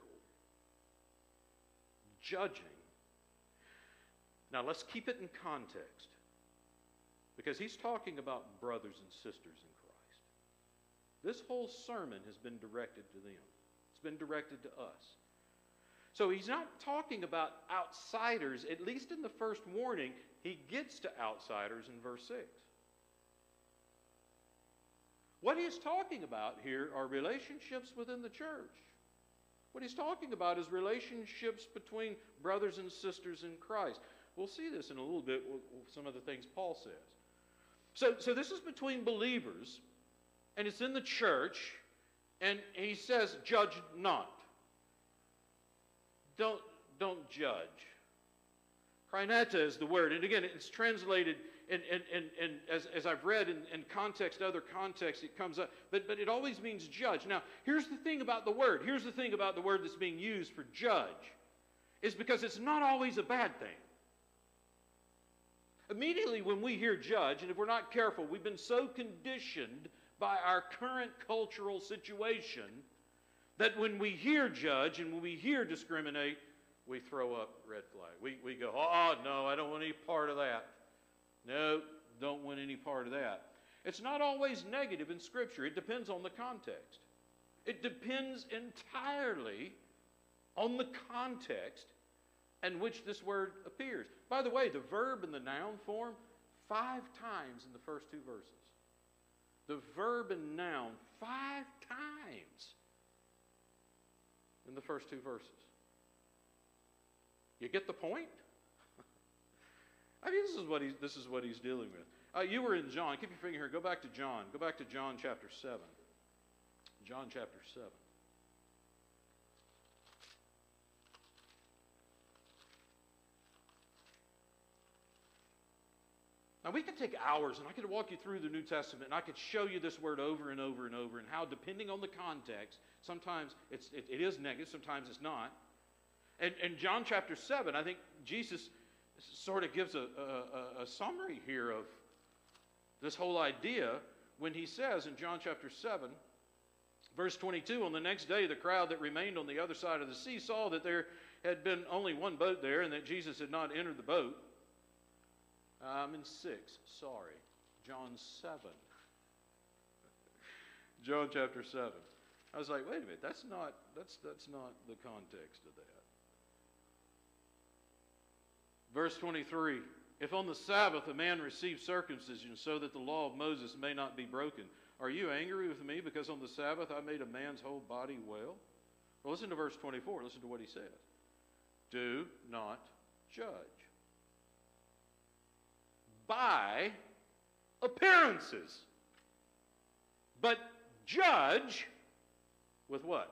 judging. Now, let's keep it in context, because he's talking about brothers and sisters in Christ. This whole sermon has been directed to them. It's been directed to us. So he's not talking about outsiders. At least in the first warning, he gets to outsiders in verse six. What he's talking about here are relationships within the church. What he's talking about is relationships between brothers and sisters in Christ. We'll see this in a little bit with some of the things Paul says. So, so this is between believers, and it's in the church, and he says, judge not. Don't, don't judge. Kreineta is the word, and again, it's translated, and, and, and, and as, as I've read in, in context, other contexts, it comes up, but, but it always means judge. Now, here's the thing about the word. Here's the thing about the word that's being used for judge, is because it's not always a bad thing. Immediately when we hear judge, and if we're not careful, we've been so conditioned by our current cultural situation that when we hear judge and when we hear discriminate, we throw up red flag. We, we go, oh, no, I don't want any part of that. No, don't want any part of that. It's not always negative in Scripture. It depends on the context. It depends entirely on the context in which this word appears. By the way, the verb in the noun form, five times in the first two verses. The verb and noun, five times in the first two verses. You get the point? I mean, this is what he's, this is what he's dealing with. Uh, you were in John. Keep your finger here. Go back to John. Go back to John chapter seven. John chapter seven. Now, we could take hours, and I could walk you through the New Testament, and I could show you this word over and over and over, and how, depending on the context, sometimes it's, it, it is negative, sometimes it's not. And in John chapter seven, I think Jesus sort of gives a, a, a summary here of this whole idea when he says in John chapter seven, verse twenty-two, on the next day the crowd that remained on the other side of the sea saw that there had been only one boat there and that Jesus had not entered the boat. I'm in six, sorry. John seven. John chapter seven. I was like, wait a minute, that's not, that's, that's not the context of that. Verse twenty-three, if on the Sabbath a man receives circumcision so that the law of Moses may not be broken, are you angry with me because on the Sabbath I made a man's whole body well? Well, listen to verse twenty-four. Listen to what he says. Do not judge by appearances, but judge with what?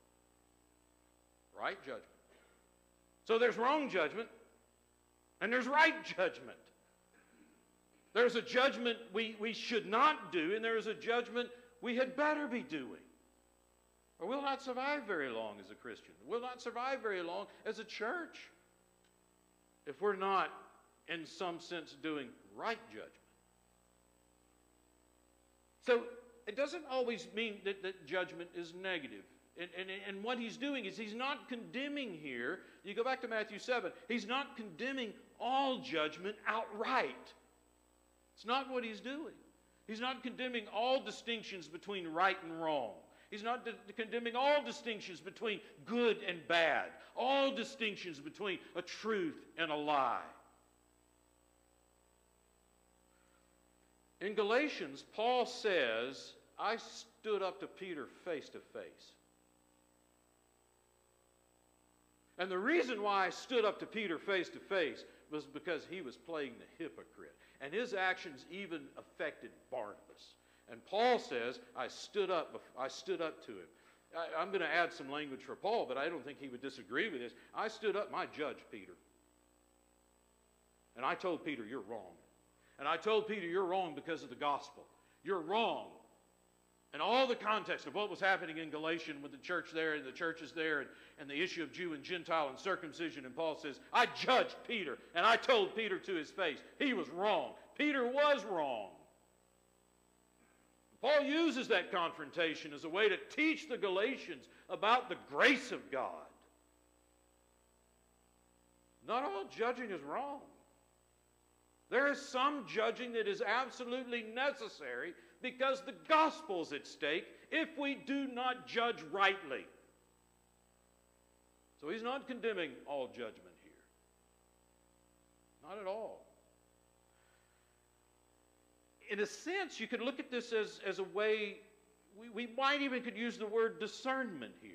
Right judgment. So there's wrong judgment, and there's right judgment. There's a judgment we, we should not do, and there is a judgment we had better be doing. Or we'll not survive very long as a Christian. We'll not survive very long as a church if we're not, in some sense, doing right judgment. So it doesn't always mean that, that judgment is negative. And, and, and what he's doing is he's not condemning here. You go back to Matthew seven. He's not condemning all judgment outright. It's not what he's doing. He's not condemning all distinctions between right and wrong. He's not de- condemning all distinctions between good and bad. All distinctions between a truth and a lie. In Galatians, Paul says, I stood up to Peter face to face. And the reason why I stood up to Peter face to face was because he was playing the hypocrite. And his actions even affected Barnabas. And Paul says, I stood up, I stood up to him. I, I'm going to add some language for Paul, but I don't think he would disagree with this. I stood up and I judged Peter. And I told Peter, you're wrong. And I told Peter, you're wrong because of the gospel. You're wrong. And all the context of what was happening in Galatia with the church there and the churches there and, and the issue of Jew and Gentile and circumcision. And Paul says, I judged Peter. And I told Peter to his face, he was wrong. Peter was wrong. Paul uses that confrontation as a way to teach the Galatians about the grace of God. Not all judging is wrong. There is some judging that is absolutely necessary because the gospel's at stake if we do not judge rightly. So he's not condemning all judgment here. Not at all. In a sense, you could look at this as, as a way, we, we might even could use the word discernment here.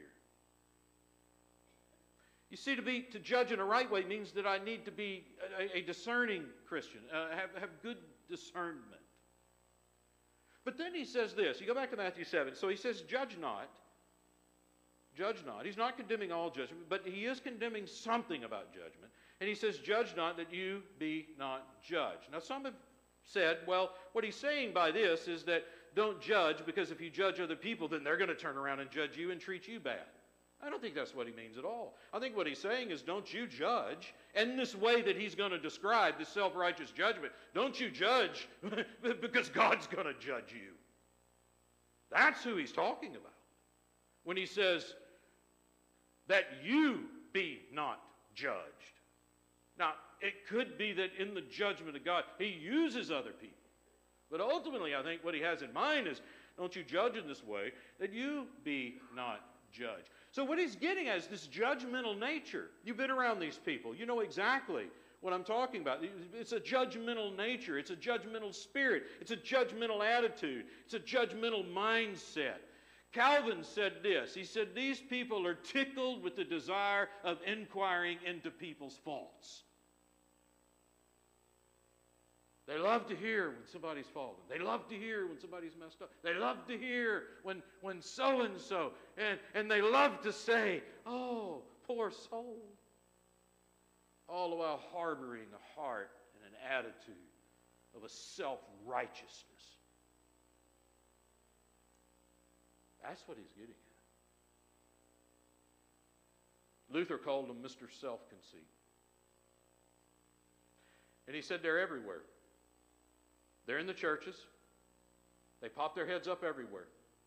You see, to be to judge in a right way means that I need to be a, a discerning Christian, uh, have, have good discernment. But then he says this. You go back to Matthew seven. So he says, judge not. Judge not. He's not condemning all judgment, but he is condemning something about judgment. And he says, judge not that you be not judged. Now some have said, well, what he's saying by this is that don't judge, because if you judge other people, then they're going to turn around and judge you and treat you bad. I don't think that's what he means at all. I think what he's saying is don't you judge. And this way that he's going to describe this self-righteous judgment, don't you judge because God's going to judge you. That's who he's talking about when he says that you be not judged. Now, it could be that in the judgment of God, he uses other people. But ultimately, I think what he has in mind is, don't you judge in this way, that you be not judged. So what he's getting at is this judgmental nature. You've been around these people. You know exactly what I'm talking about. It's a judgmental nature. It's a judgmental spirit. It's a judgmental attitude. It's a judgmental mindset. Calvin said this. He said, these people are tickled with the desire of inquiring into people's faults. They love to hear when somebody's fallen. They love to hear when somebody's messed up. They love to hear when, when so-and-so. And, and they love to say, oh, poor soul. All the while harboring a heart and an attitude of a self-righteousness. That's what he's getting at. Luther called them Mister Self-Conceit. And he said they're everywhere. They're in the churches. They pop their heads up everywhere.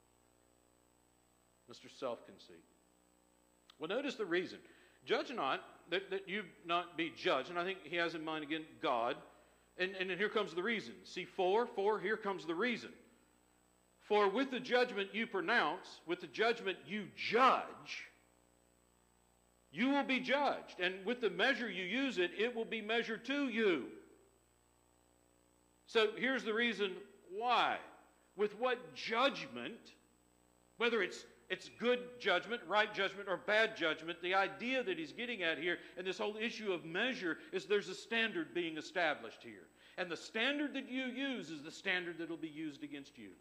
Mister Self-Conceit. Well, notice the reason. Judge not, that, that you not be judged. And I think he has in mind, again, God. And, and here comes the reason. See, four, four, here comes the reason. For with the judgment you pronounce, with the judgment you judge, you will be judged. And with the measure you use it, it will be measured to you. So here's the reason why. With what judgment, whether it's, it's good judgment, right judgment, or bad judgment, the idea that he's getting at here, and this whole issue of measure, is there's a standard being established here. And the standard that you use is the standard that will be used against you.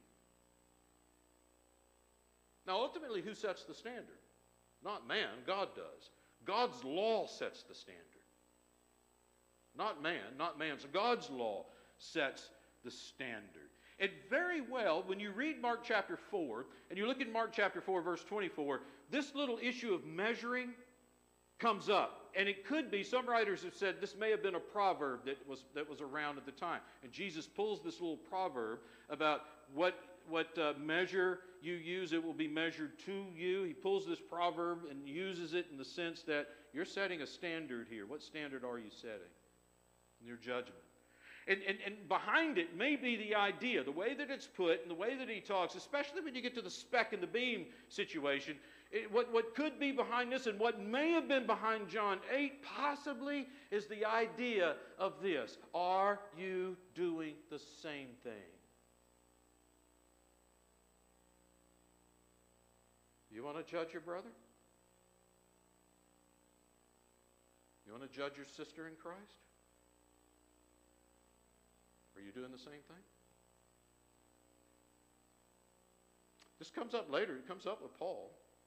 Now, ultimately, who sets the standard? Not man, God does. God's law sets the standard. Not man, not man. So God's law sets the standard. And very well, when you read Mark chapter four, and you look at Mark chapter four, verse twenty-four, this little issue of measuring comes up. And it could be, some writers have said this may have been a proverb that was, that was around at the time. And Jesus pulls this little proverb about what, what uh, measure you use, it will be measured to you. He pulls this proverb and uses it in the sense that you're setting a standard here. What standard are you setting in your judgment? And, and, and behind it may be the idea, the way that it's put and the way that he talks, especially when you get to the speck and the beam situation, it, what, what could be behind this and what may have been behind John eight possibly is the idea of this. Are you doing the same thing? You want to judge your brother? You want to judge your sister in Christ? Are you doing the same thing? This comes up later. It comes up with Paul.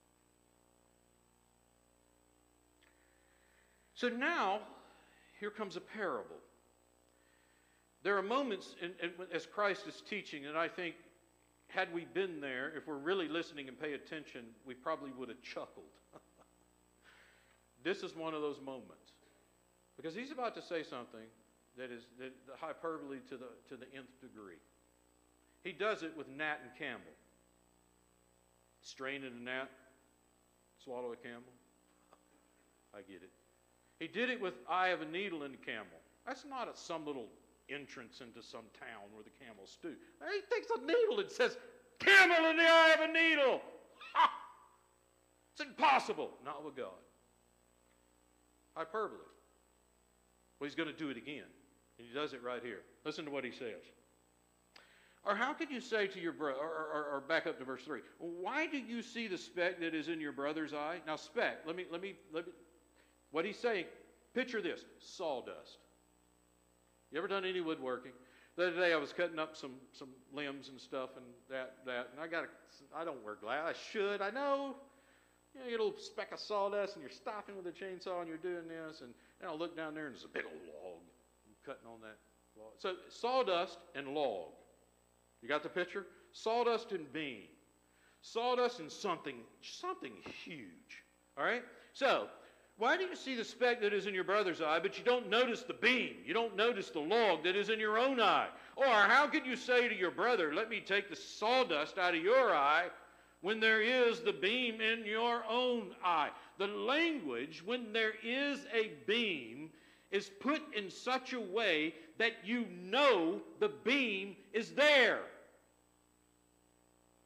So now, here comes a parable. There are moments in, in, as Christ is teaching, and I think had we been there, if we're really listening and pay attention, we probably would have chuckled. This is one of those moments. Because he's about to say something that is the, the hyperbole to the, to the nth degree. He does it with gnat and camel. Strain in a gnat, swallow a camel. I get it. He did it with eye of a needle in a camel. That's not a, some little entrance into some town where the camels stew. He takes a needle and says, camel in the eye of a needle. Ha! It's impossible. Not with God. Hyperbole. Well, he's going to do it again. And he does it right here. Listen to what he says. Or how could you say to your brother, or, or, or back up to verse three, why do you see the speck that is in your brother's eye? Now, speck, let me, let me, let me, what he's saying, picture this, sawdust. You ever done any woodworking? The other day I was cutting up some, some limbs and stuff and that, that, and I got a, I don't wear glass. I should, I know. You know, you get a little speck of sawdust and you're stopping with a chainsaw and you're doing this, and then I'll look down there and there's a big old log. I'm cutting on that log. So sawdust and log. You got the picture? Sawdust and beam. Sawdust and something, something huge. All right? So, why do you see the speck that is in your brother's eye, but you don't notice the beam? You don't notice the log that is in your own eye? Or how could you say to your brother, let me take the sawdust out of your eye, when there is the beam in your own eye? The language, when there is a beam, is put in such a way that you know the beam is there.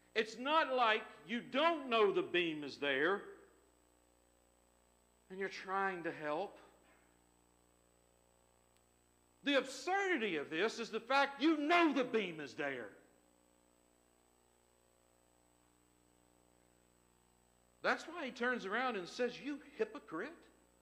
It's not like you don't know the beam is there and you're trying to help. The absurdity of this is the fact you know the beam is there. That's why he turns around and says, "You hypocrite."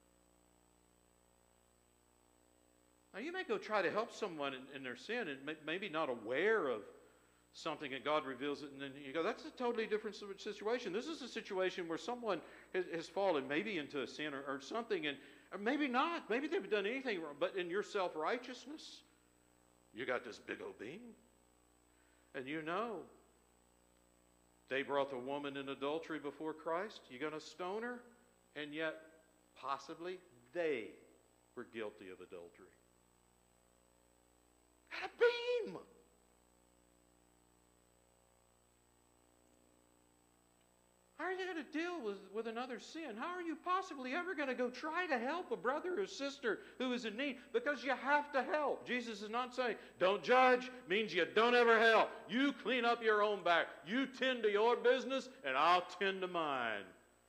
Now, you may go try to help someone in, in their sin and may, maybe not aware of something, and God reveals it, and then you go, that's a totally different situation. This is a situation where someone has, has fallen maybe into a sin or, or something, and or maybe not. Maybe they've done anything wrong, but in your self-righteousness, you got this big old beam. And you know, they brought the woman in adultery before Christ. You're going to stone her? And yet, possibly, they were guilty of adultery. Had a beam. How are you going to deal with, with another sin? How are you possibly ever going to go try to help a brother or sister who is in need? Because you have to help. Jesus is not saying, don't judge, means you don't ever help. You clean up your own back. You tend to your business, and I'll tend to mine.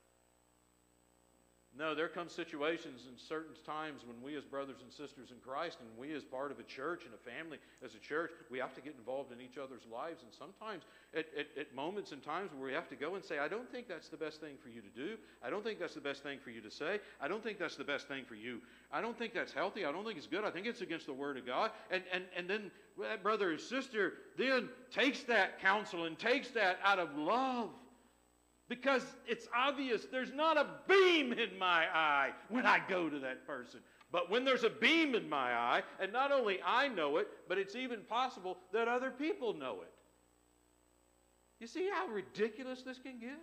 No, there come situations in certain times when we as brothers and sisters in Christ, and we as part of a church and a family as a church, we have to get involved in each other's lives. And sometimes at, at, at moments and times where we have to go and say, I don't think that's the best thing for you to do. I don't think that's the best thing for you to say. I don't think that's the best thing for you. I don't think that's healthy. I don't think it's good. I think it's against the Word of God. And, and, and then that brother or sister then takes that counsel and takes that out of love. Because it's obvious there's not a beam in my eye when I go to that person. But when there's a beam in my eye, and not only I know it, but it's even possible that other people know it. You see how ridiculous this can get?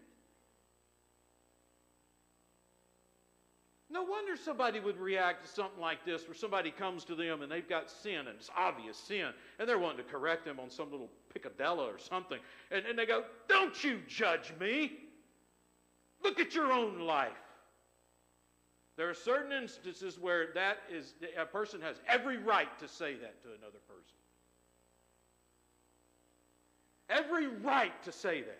No wonder somebody would react to something like this where somebody comes to them and they've got sin, and it's obvious sin, and they're wanting to correct them on some little picadella or something. And, and they go, don't you judge me. Look at your own life. There are certain instances where that is, a person has every right to say that to another person. Every right to say that.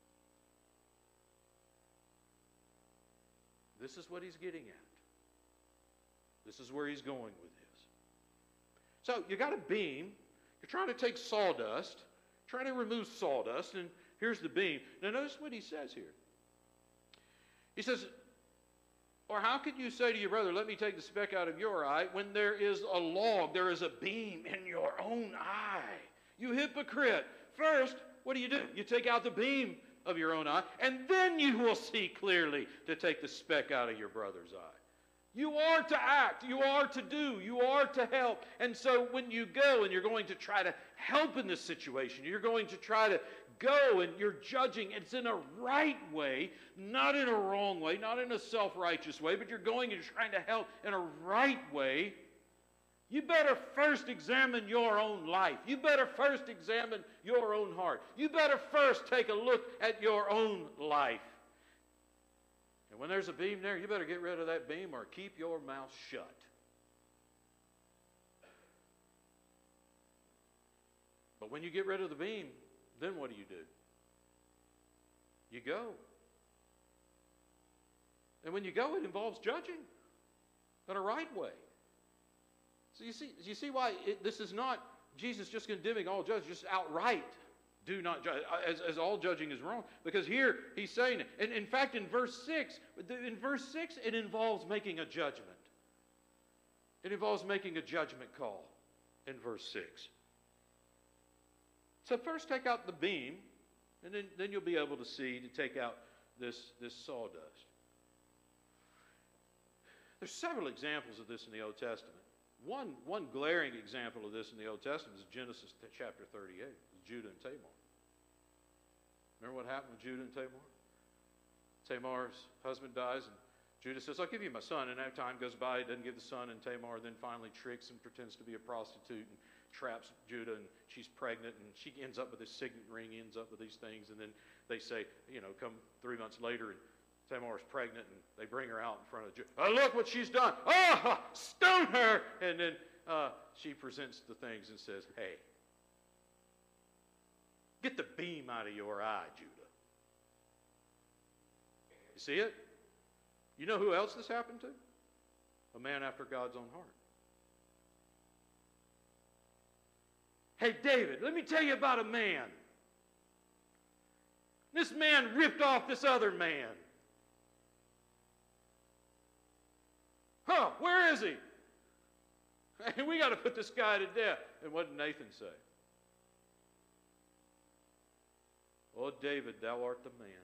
This is what he's getting at. This is where he's going with this. So you got a beam. You're trying to take sawdust, trying to remove sawdust, and here's the beam. Now notice what he says here. He says, or how could you say to your brother, let me take the speck out of your eye, when there is a log, there is a beam in your own eye? You hypocrite. First, what do you do? You take out the beam of your own eye, and then you will see clearly to take the speck out of your brother's eye. You are to act. You are to do. You are to help. And so when you go and you're going to try to help in this situation, you're going to try to go and you're judging. It's in a right way, not in a wrong way, not in a self-righteous way, but you're going and you're trying to help in a right way. You better first examine your own life. You better first examine your own heart. You better first take a look at your own life. And when there's a beam there, you better get rid of that beam or keep your mouth shut. But when you get rid of the beam, then what do you do? You go. And when you go, it involves judging in a right way. So you see, you see why it, this is not Jesus just condemning all judges, just outright. Do not judge, as, as all judging is wrong. Because here he's saying it. And in fact, in verse six, in verse six, it involves making a judgment. It involves making a judgment call in verse six. So first take out the beam, and then, then you'll be able to see to take out this, this sawdust. There's several examples of this in the Old Testament. One, one glaring example of this in the Old Testament is Genesis chapter thirty-eight, Judah and Tamar. Remember what happened with Judah and Tamar? Tamar's husband dies, and Judah says, I'll give you my son. And that time goes by, he doesn't give the son, and Tamar then finally tricks and pretends to be a prostitute and traps Judah, and she's pregnant, and she ends up with this signet ring, ends up with these things, and then they say, you know, come three months later, and Tamar's pregnant, and they bring her out in front of Judah. Oh, look what she's done. Oh, stone her! And then uh, she presents the things and says, hey, Get the beam out of your eye, Judah. You see it? You know who else this happened to? A man after God's own heart. Hey, David, let me tell you about a man. This man ripped off this other man. Huh, where is he? Hey, we got to put this guy to death. And what did Nathan say? Oh, David, thou art the man.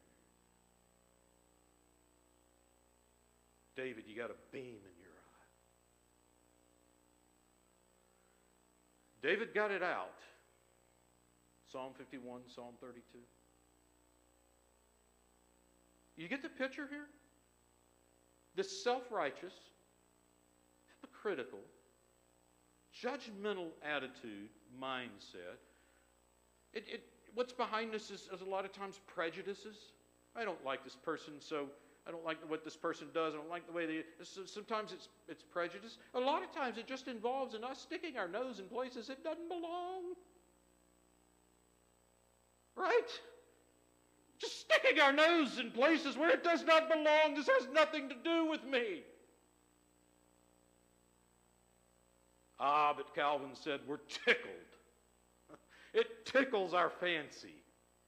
David, you got a beam in your eye. David got it out. Psalm fifty-one, Psalm thirty-two. You get the picture here? This self-righteous, hypocritical, judgmental attitude, mindset. It, it, what's behind this is, is a lot of times prejudices. I don't like this person, so I don't like what this person does. I don't like the way they... Sometimes it's, it's prejudice. A lot of times it just involves in us sticking our nose in places it doesn't belong. Right? Just sticking our nose in places where it does not belong. This has nothing to do with me. Ah, but Calvin said we're tickled. It tickles our fancy.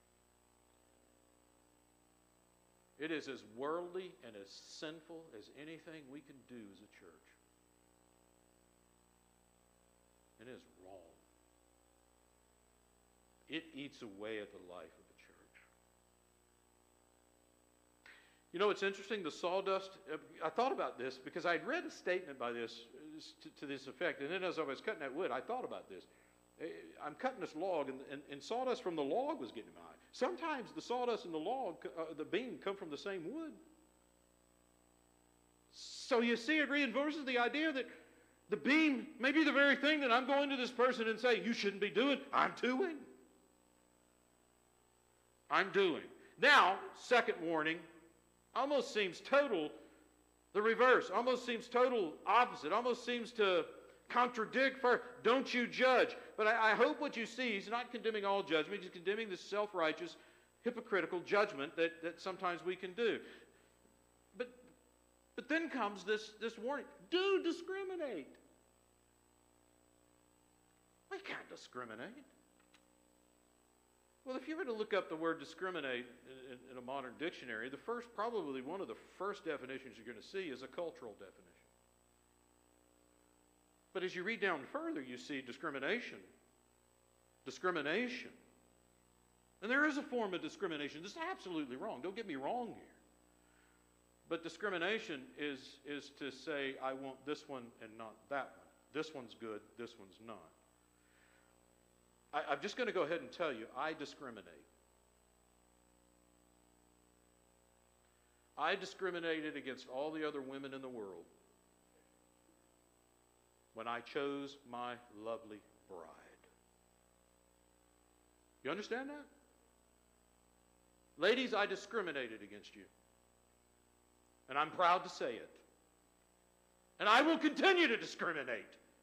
It is as worldly and as sinful as anything we can do as a church. It is wrong. It eats away at the life of the church. You know, it's interesting, the sawdust, I thought about this because I'd read a statement by this, to, to this effect, and then as I was cutting that wood, I thought about this. I'm cutting this log, and, and, and sawdust from the log was getting in my eye. Sometimes the sawdust and the log, uh, the beam, come from the same wood. So you see, it reinforces the idea that the beam may be the very thing that I'm going to this person and saying, you shouldn't be doing, I'm doing. I'm doing. Now, second warning, almost seems total, the reverse, almost seems total opposite, almost seems to contradict for, don't you judge. But I, I hope what you see, he's not condemning all judgment, he's condemning this self-righteous, hypocritical judgment that, that sometimes we can do. But, but then comes this, this warning, do discriminate. We can't discriminate. Well, if you were to look up the word discriminate in, in, in a modern dictionary, the first, probably one of the first definitions you're going to see is a cultural definition. But as you read down further, you see discrimination. Discrimination. And there is a form of discrimination. This is absolutely wrong. Don't get me wrong here. But discrimination is, is to say, I want this one and not that one. This one's good, this one's not. I, I'm just going to go ahead and tell you, I discriminate. I discriminated against all the other women in the world when I chose my lovely bride. You understand that? Ladies, I discriminated against you. And I'm proud to say it. And I will continue to discriminate.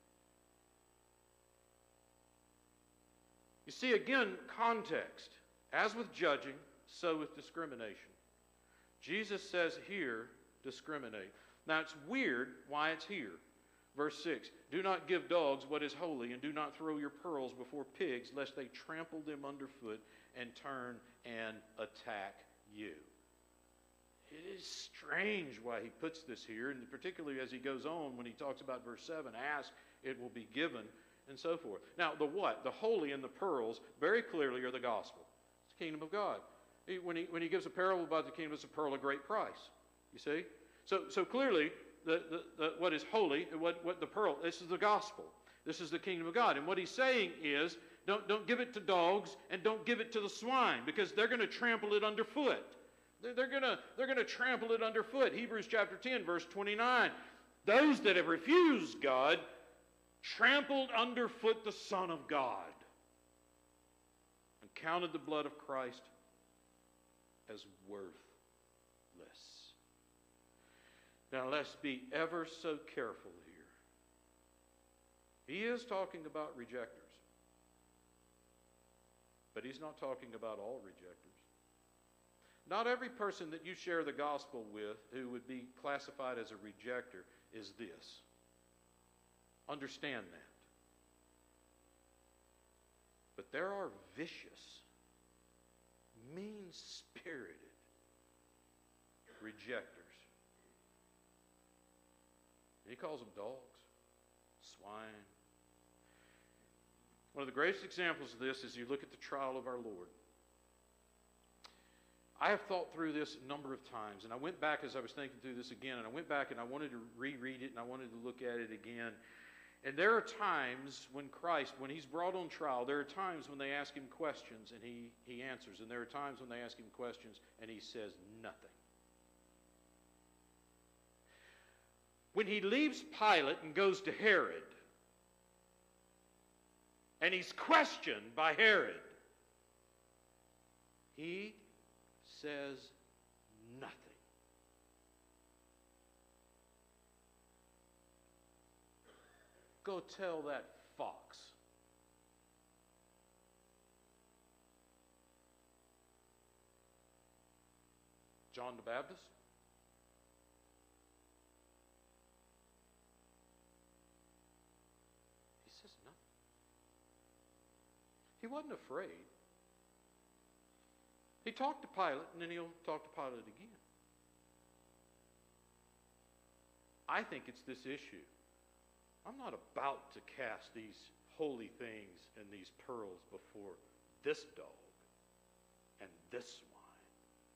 You see, again, context. As with judging, so with discrimination. Jesus says here, discriminate. Now, it's weird why it's here. Verse six, do not give dogs what is holy, and do not throw your pearls before pigs, lest they trample them underfoot and turn and attack you. It is strange why he puts this here, and particularly as he goes on when he talks about verse seven, ask, it will be given, and so forth. Now, the what? The holy and the pearls very clearly are the gospel. It's the kingdom of God. He, when, he, when he gives a parable about the kingdom, it's a pearl of great price. You see? So, so clearly, the, the, the, what is holy and what, what the pearl, this is the gospel. This is the kingdom of God. And what he's saying is, don't, don't give it to dogs and don't give it to the swine, because they're going to trample it underfoot. They're, they're going to they're going to trample it underfoot. Hebrews chapter ten, verse twenty-nine. Those that have refused God trampled underfoot the Son of God and counted the blood of Christ as worthless. Now let's be ever so careful here. He is talking about rejectors. But he's not talking about all rejectors. Not every person that you share the gospel with who would be classified as a rejecter is this. Understand that. But there are vicious, mean-spirited rejectors. He calls them dogs, swine. One of the greatest examples of this is you look at the trial of our Lord. I have thought through this a number of times, and I went back as I was thinking through this again, and I went back and I wanted to reread it, and I wanted to look at it again. And there are times when Christ, when he's brought on trial, there are times when they ask him questions and he, he answers, and there are times when they ask him questions and he says nothing. When he leaves Pilate and goes to Herod, and he's questioned by Herod, he says nothing. Go tell that fox. John the Baptist? He says nothing. He wasn't afraid. He talked to Pilate, and then he'll talk to Pilate again. I think it's this issue. I'm not about to cast these holy things and these pearls before this dog and this swine.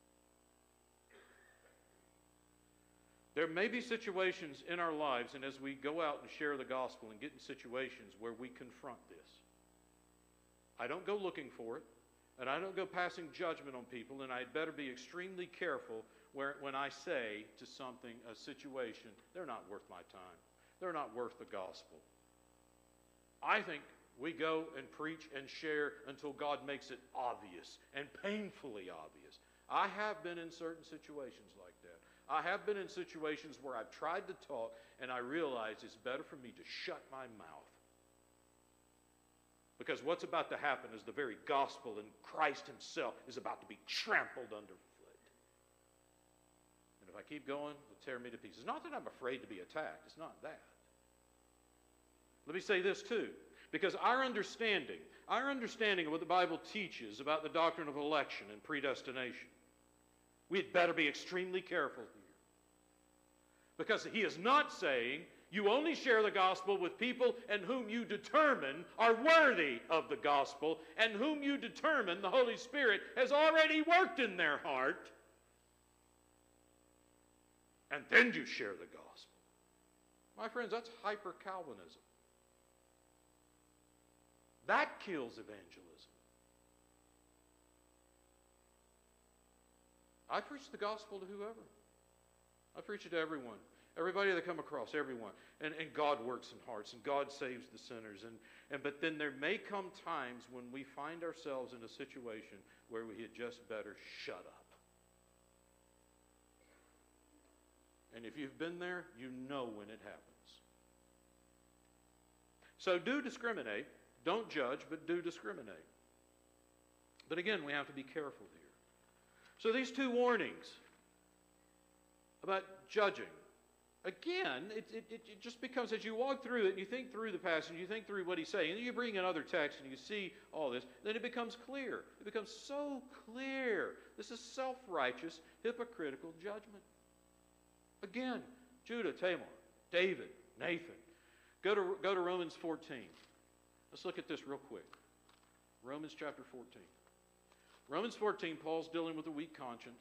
There may be situations in our lives, and as we go out and share the gospel and get in situations where we confront this. I don't go looking for it, and I don't go passing judgment on people, and I'd better be extremely careful where, when I say to something, a situation, they're not worth my time. They're not worth the gospel. I think we go and preach and share until God makes it obvious and painfully obvious. I have been in certain situations like that. I have been in situations where I've tried to talk and I realize it's better for me to shut my mouth. Because what's about to happen is the very gospel and Christ himself is about to be trampled underfoot. And if I keep going, it'll tear me to pieces. Not that I'm afraid to be attacked. It's not that. Let me say this too. Because our understanding, our understanding of what the Bible teaches about the doctrine of election and predestination, we'd better be extremely careful here. Because he is not saying you only share the gospel with people and whom you determine are worthy of the gospel and whom you determine the Holy Spirit has already worked in their heart. And then you share the gospel. My friends, that's hyper-Calvinism. That kills evangelism. I preach the gospel to whoever. I preach it to everyone. Everybody that come across, everyone. And, and God works in hearts, and God saves the sinners. And, and But then there may come times when we find ourselves in a situation where we had just better shut up. And if you've been there, you know when it happens. So do discriminate. Don't judge, but do discriminate. But again, we have to be careful here. So these two warnings about judging. Again, it, it, it just becomes, as you walk through it, and you think through the passage, you think through what he's saying, and you bring in other texts, and you see all this, then it becomes clear. It becomes so clear. This is self-righteous, hypocritical judgment. Again, Judah, Tamar, David, Nathan. Go to, go to Romans fourteen. Let's look at this real quick. Romans chapter fourteen. Romans fourteen, Paul's dealing with a weak conscience.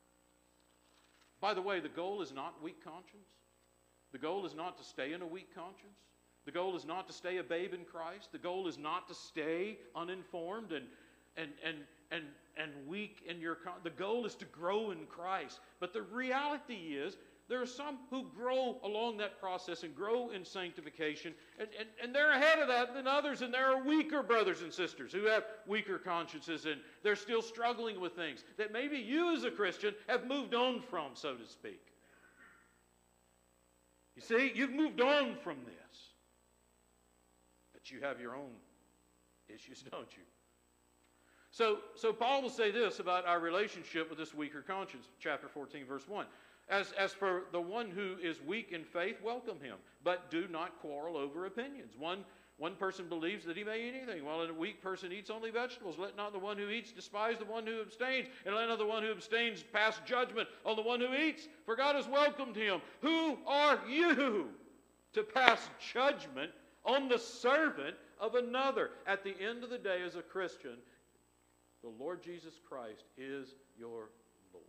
By the way, the goal is not weak conscience. The goal is not to stay in a weak conscience. The goal is not to stay a babe in Christ. The goal is not to stay uninformed and and and and and weak in your con- the goal is to grow in Christ. But the reality is there are some who grow along that process and grow in sanctification, and, and, and they're ahead of that than others, and there are weaker brothers and sisters who have weaker consciences, and they're still struggling with things that maybe you as a Christian have moved on from, so to speak. You see, you've moved on from this, but you have your own issues, don't you? So, so Paul will say this about our relationship with this weaker conscience, chapter fourteen, verse one. As, as for the one who is weak in faith, welcome him, but do not quarrel over opinions. One, one person believes that he may eat anything, while a weak person eats only vegetables. Let not the one who eats despise the one who abstains, and let not the one who abstains pass judgment on the one who eats, for God has welcomed him. Who are you to pass judgment on the servant of another? At the end of the day, as a Christian, the Lord Jesus Christ is your Lord.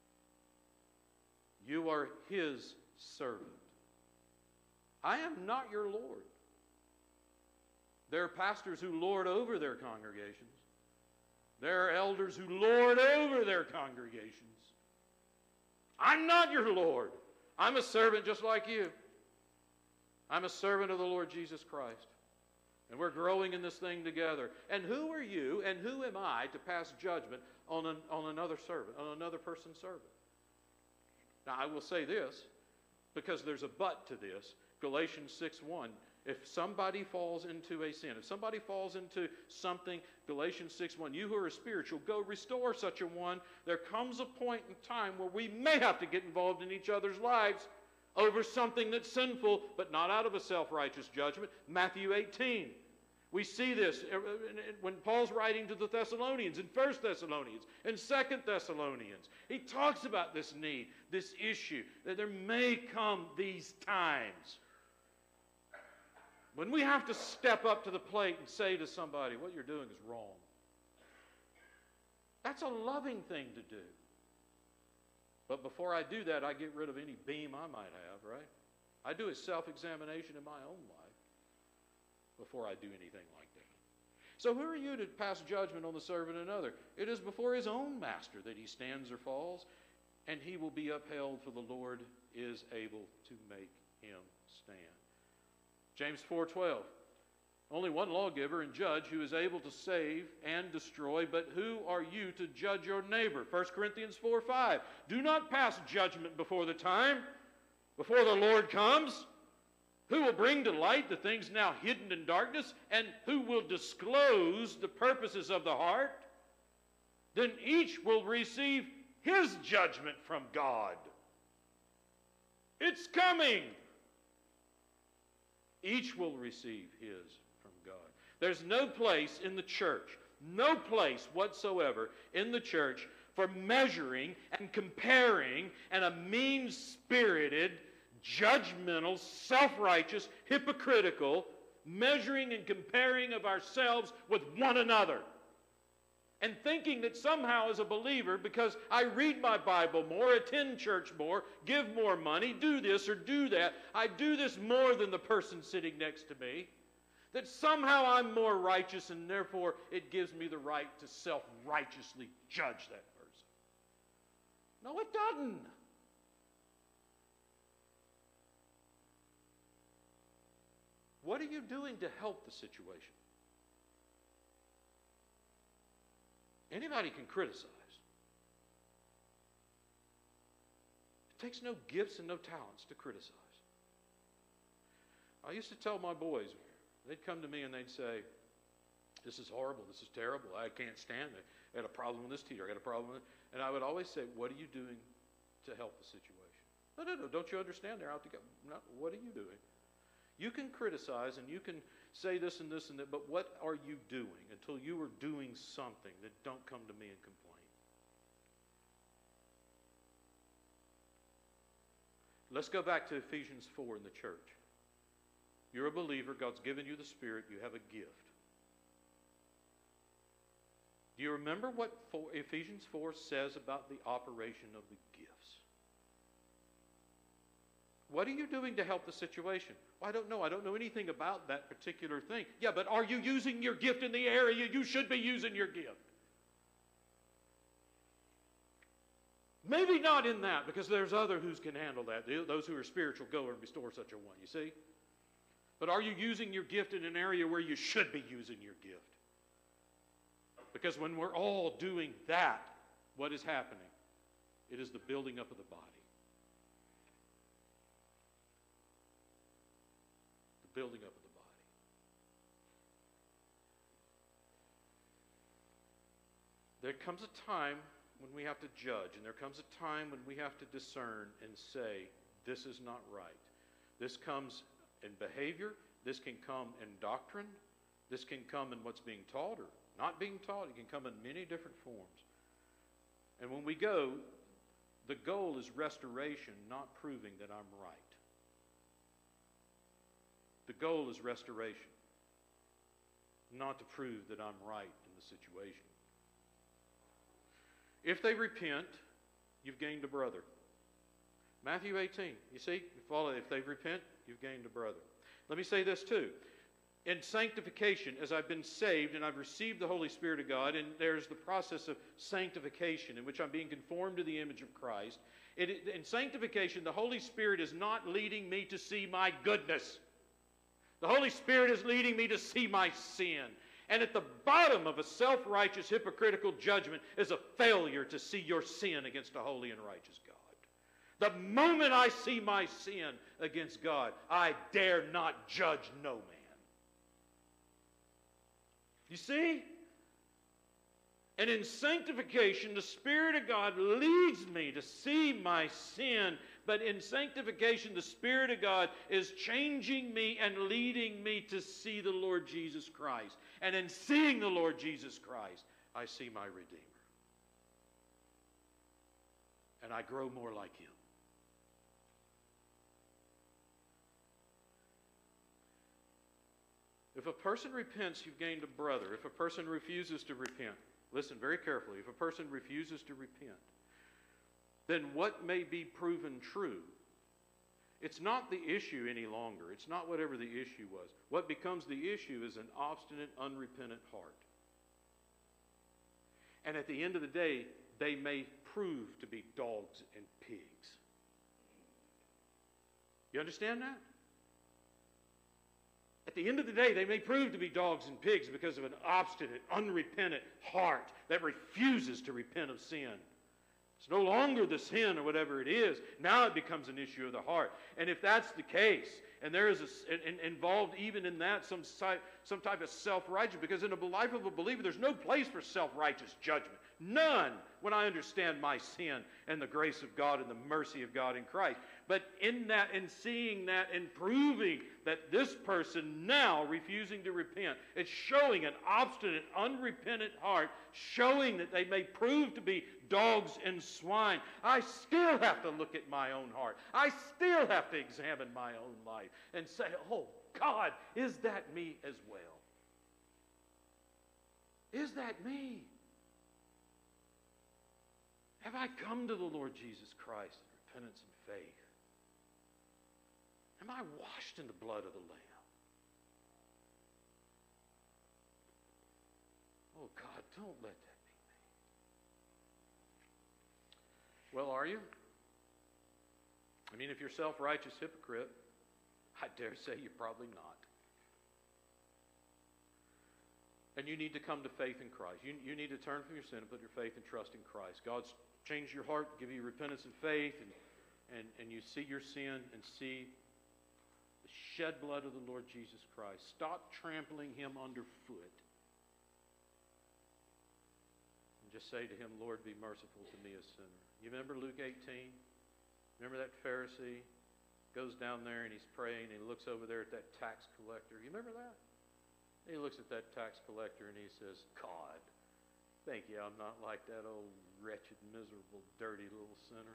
You are His servant. I am not your Lord. There are pastors who lord over their congregations. There are elders who lord over their congregations. I'm not your Lord. I'm a servant just like you. I'm a servant of the Lord Jesus Christ. And we're growing in this thing together. And who are you and who am I to pass judgment on, an, on another servant, on another person's servant? Now, I will say this, because there's a but to this. Galatians six one, if somebody falls into a sin, if somebody falls into something, Galatians six one, you who are spiritual, go restore such a one. There comes a point in time where we may have to get involved in each other's lives over something that's sinful, but not out of a self-righteous judgment. Matthew eighteen. We see this when Paul's writing to the Thessalonians in First Thessalonians and Second Thessalonians. He talks about this need, this issue, that there may come these times when we have to step up to the plate and say to somebody, what you're doing is wrong. That's a loving thing to do. But before I do that, I get rid of any beam I might have, right? I do a self-examination in my own life before I do anything like that. So who are you to pass judgment on the servant of another? It is before his own master that he stands or falls, and he will be upheld, for the Lord is able to make him stand. James four twelve. Only one lawgiver and judge who is able to save and destroy, but who are you to judge your neighbor? First Corinthians four five. Do not pass judgment before the time, before the Lord comes, who will bring to light the things now hidden in darkness, and who will disclose the purposes of the heart? Then each will receive his judgment from God. It's coming. Each will receive his from God. There's no place in the church, no place whatsoever in the church for measuring and comparing and a mean-spirited, judgmental, self-righteous, hypocritical measuring and comparing of ourselves with one another. And thinking that somehow as a believer, because I read my Bible more, attend church more, give more money, do this or do that, I do this more than the person sitting next to me, that somehow I'm more righteous and therefore it gives me the right to self-righteously judge that person. No, it doesn't. What are you doing to help the situation? Anybody can criticize. It takes no gifts and no talents to criticize. I used to tell my boys, they'd come to me and they'd say, this is horrible, this is terrible, I can't stand it. I had a problem with this teacher, I got a problem with it. And I would always say, what are you doing to help the situation? No, no, no, don't you understand? They're out to go. No, what are you doing? You can criticize and you can say this and this and that, but what are you doing until you are doing something that don't come to me and complain? Let's go back to Ephesians four in the church. You're a believer. God's given you the Spirit. You have a gift. Do you remember what Ephesians four says about the operation of the gifts? What are you doing to help the situation? Well, I don't know. I don't know anything about that particular thing. Yeah, but are you using your gift in the area you should be using your gift? Maybe not in that, because there's others who can handle that. Those who are spiritual, go and restore such a one, you see? But are you using your gift in an area where you should be using your gift? Because when we're all doing that, what is happening? It is the building up of the body. The building up of the body. there comes a time when we have to judge, and there comes a time when we have to discern and say, this is not right. This comes in behavior. This can come in doctrine. This can come in what's being taught or not being taught. It can come in many different forms. And when we go, the goal is restoration, not proving that I'm right. The goal is restoration, not to prove that I'm right in the situation. If they repent, you've gained a brother. Matthew eighteen, you see, you follow, if they repent, you've gained a brother. Let me say this too. In sanctification, as I've been saved and I've received the Holy Spirit of God, and there's the process of sanctification in which I'm being conformed to the image of Christ. It, in sanctification, the Holy Spirit is not leading me to see my goodness. The Holy Spirit is leading me to see my sin. And at the bottom of a self-righteous, hypocritical judgment is a failure to see your sin against a holy and righteous God. The moment I see my sin against God, I dare not judge no man. You see? And in sanctification, the Spirit of God leads me to see my sin. But in sanctification, the Spirit of God is changing me and leading me to see the Lord Jesus Christ. And in seeing the Lord Jesus Christ, I see my Redeemer. And I grow more like Him. If a person repents, you've gained a brother. If a person refuses to repent, listen very carefully. If a person refuses to repent, then what may be proven true, it's not the issue any longer. It's not whatever the issue was. What becomes the issue is an obstinate, unrepentant heart. And at the end of the day, they may prove to be dogs and pigs. You understand that? At the end of the day, they may prove to be dogs and pigs because of an obstinate, unrepentant heart that refuses to repent of sin. It's no longer the sin or whatever it is. Now it becomes an issue of the heart. And if that's the case, and there is a, in, involved even in that some, some type of self-righteous, because in the life of a believer, there's no place for self-righteous judgment. None when I understand my sin and the grace of God and the mercy of God in Christ. But in that, in seeing that, and proving that this person now refusing to repent, it's showing an obstinate, unrepentant heart, showing that they may prove to be dogs and swine. I still have to look at my own heart. I still have to examine my own life and say, oh God, is that me as well? Is that me? Have I come to the Lord Jesus Christ in repentance and faith? Am I washed in the blood of the Lamb? Oh God, don't let that be me. Well, are you? I mean, if you're a self-righteous hypocrite, I dare say you're probably not. And you need to come to faith in Christ. You, you need to turn from your sin and put your faith and trust in Christ. God's changed your heart, give you repentance and faith, and, and, and you see your sin and see the shed blood of the Lord Jesus Christ. Stop trampling Him underfoot. And just say to Him, Lord, be merciful to me, a sinner. You remember Luke eighteen? Remember that Pharisee goes down there and he's praying and he looks over there at that tax collector. You remember that? And he looks at that tax collector and he says, God, thank you, I'm not like that old wretched, miserable, dirty little sinner.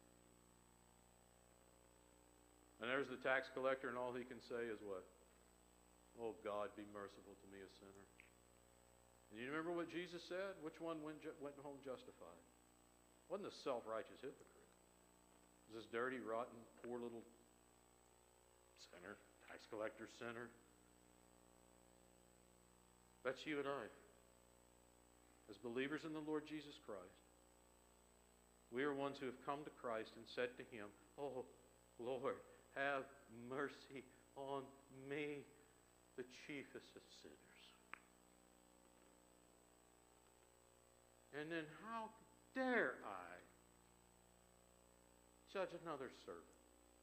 And there's the tax collector, and all he can say is what? Oh, God, be merciful to me, a sinner. And you remember what Jesus said? Which one went, ju- went home justified? It wasn't the self-righteous hypocrite. It was this dirty, rotten, poor little sinner, tax collector sinner. That's you and I. As believers in the Lord Jesus Christ, we are ones who have come to Christ and said to Him, oh, Lord, have mercy on me, the chiefest of sinners. And then how dare I judge another servant?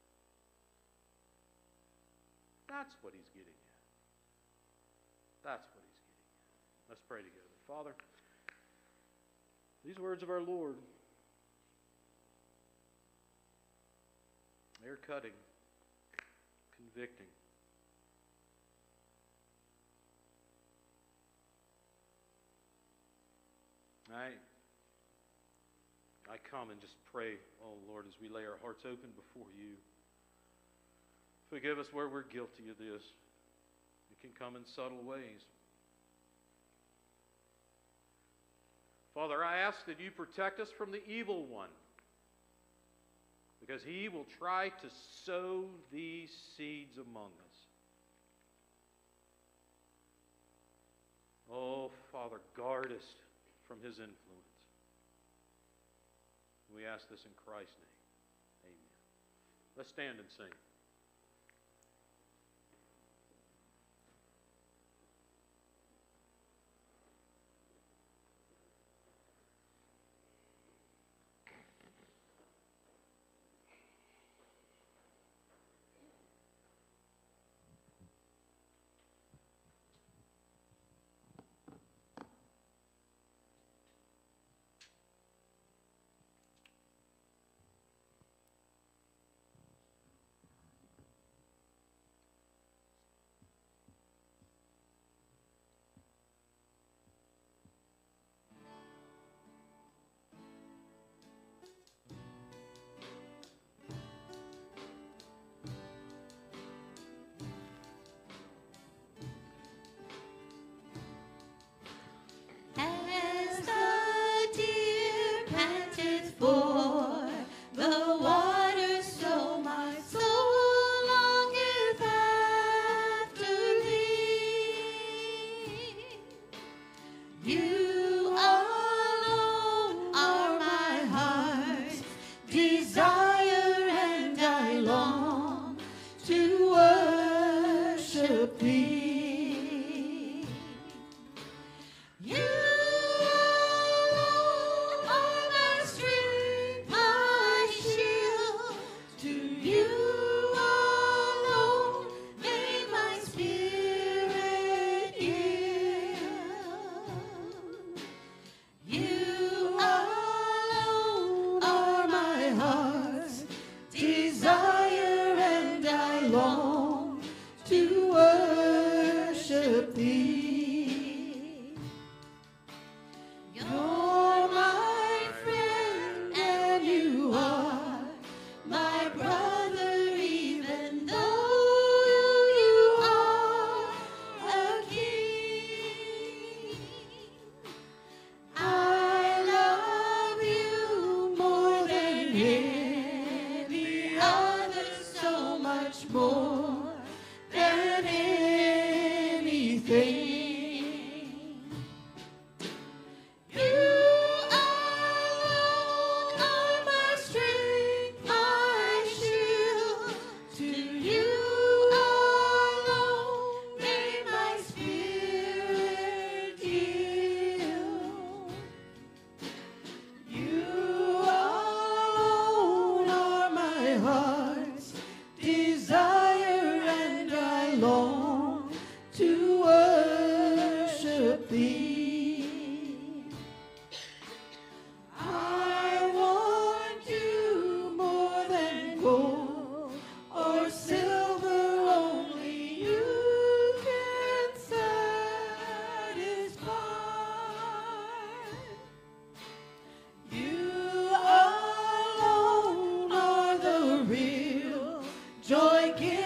That's what He's getting at. That's what He's getting at. Let's pray together. Father, These words of our Lord, they're cutting, convicting. I, I come and just pray, oh Lord, as we lay our hearts open before you. Forgive us where we're guilty of this. It can come in subtle ways. Father, I ask that you protect us from the evil one, because he will try to sow these seeds among us. Oh, Father, guard us from his influence. We ask this in Christ's name. Amen. Let's stand and sing.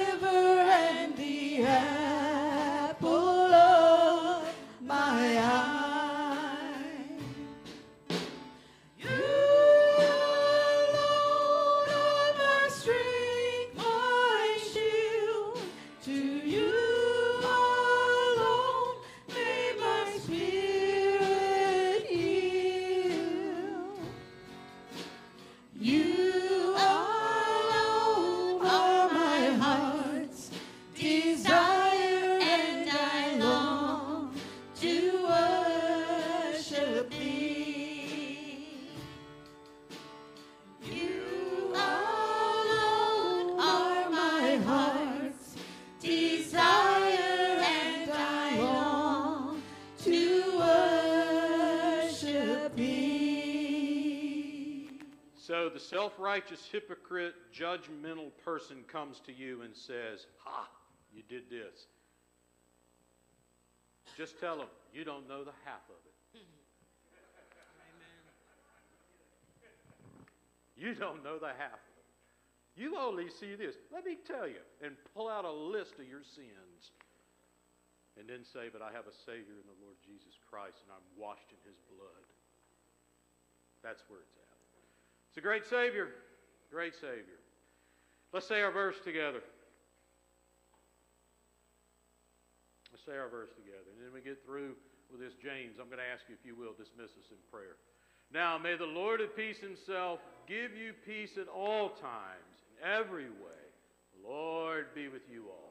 giver and the apple of my eye. know, the self-righteous, hypocrite, judgmental person comes to you and says, ha, you did this. Just tell them, you don't know the half of it. You don't know the half of it. You only see this. Let me tell you, and pull out a list of your sins. And then say, but I have a Savior in the Lord Jesus Christ, and I'm washed in His blood. That's where it's at. It's a great Savior. Great Savior. Let's say our verse together. Let's say our verse together. And then we get through with this James. I'm going to ask you, if you will, dismiss us in prayer. Now, may the Lord of peace Himself give you peace at all times, in every way. The Lord be with you all.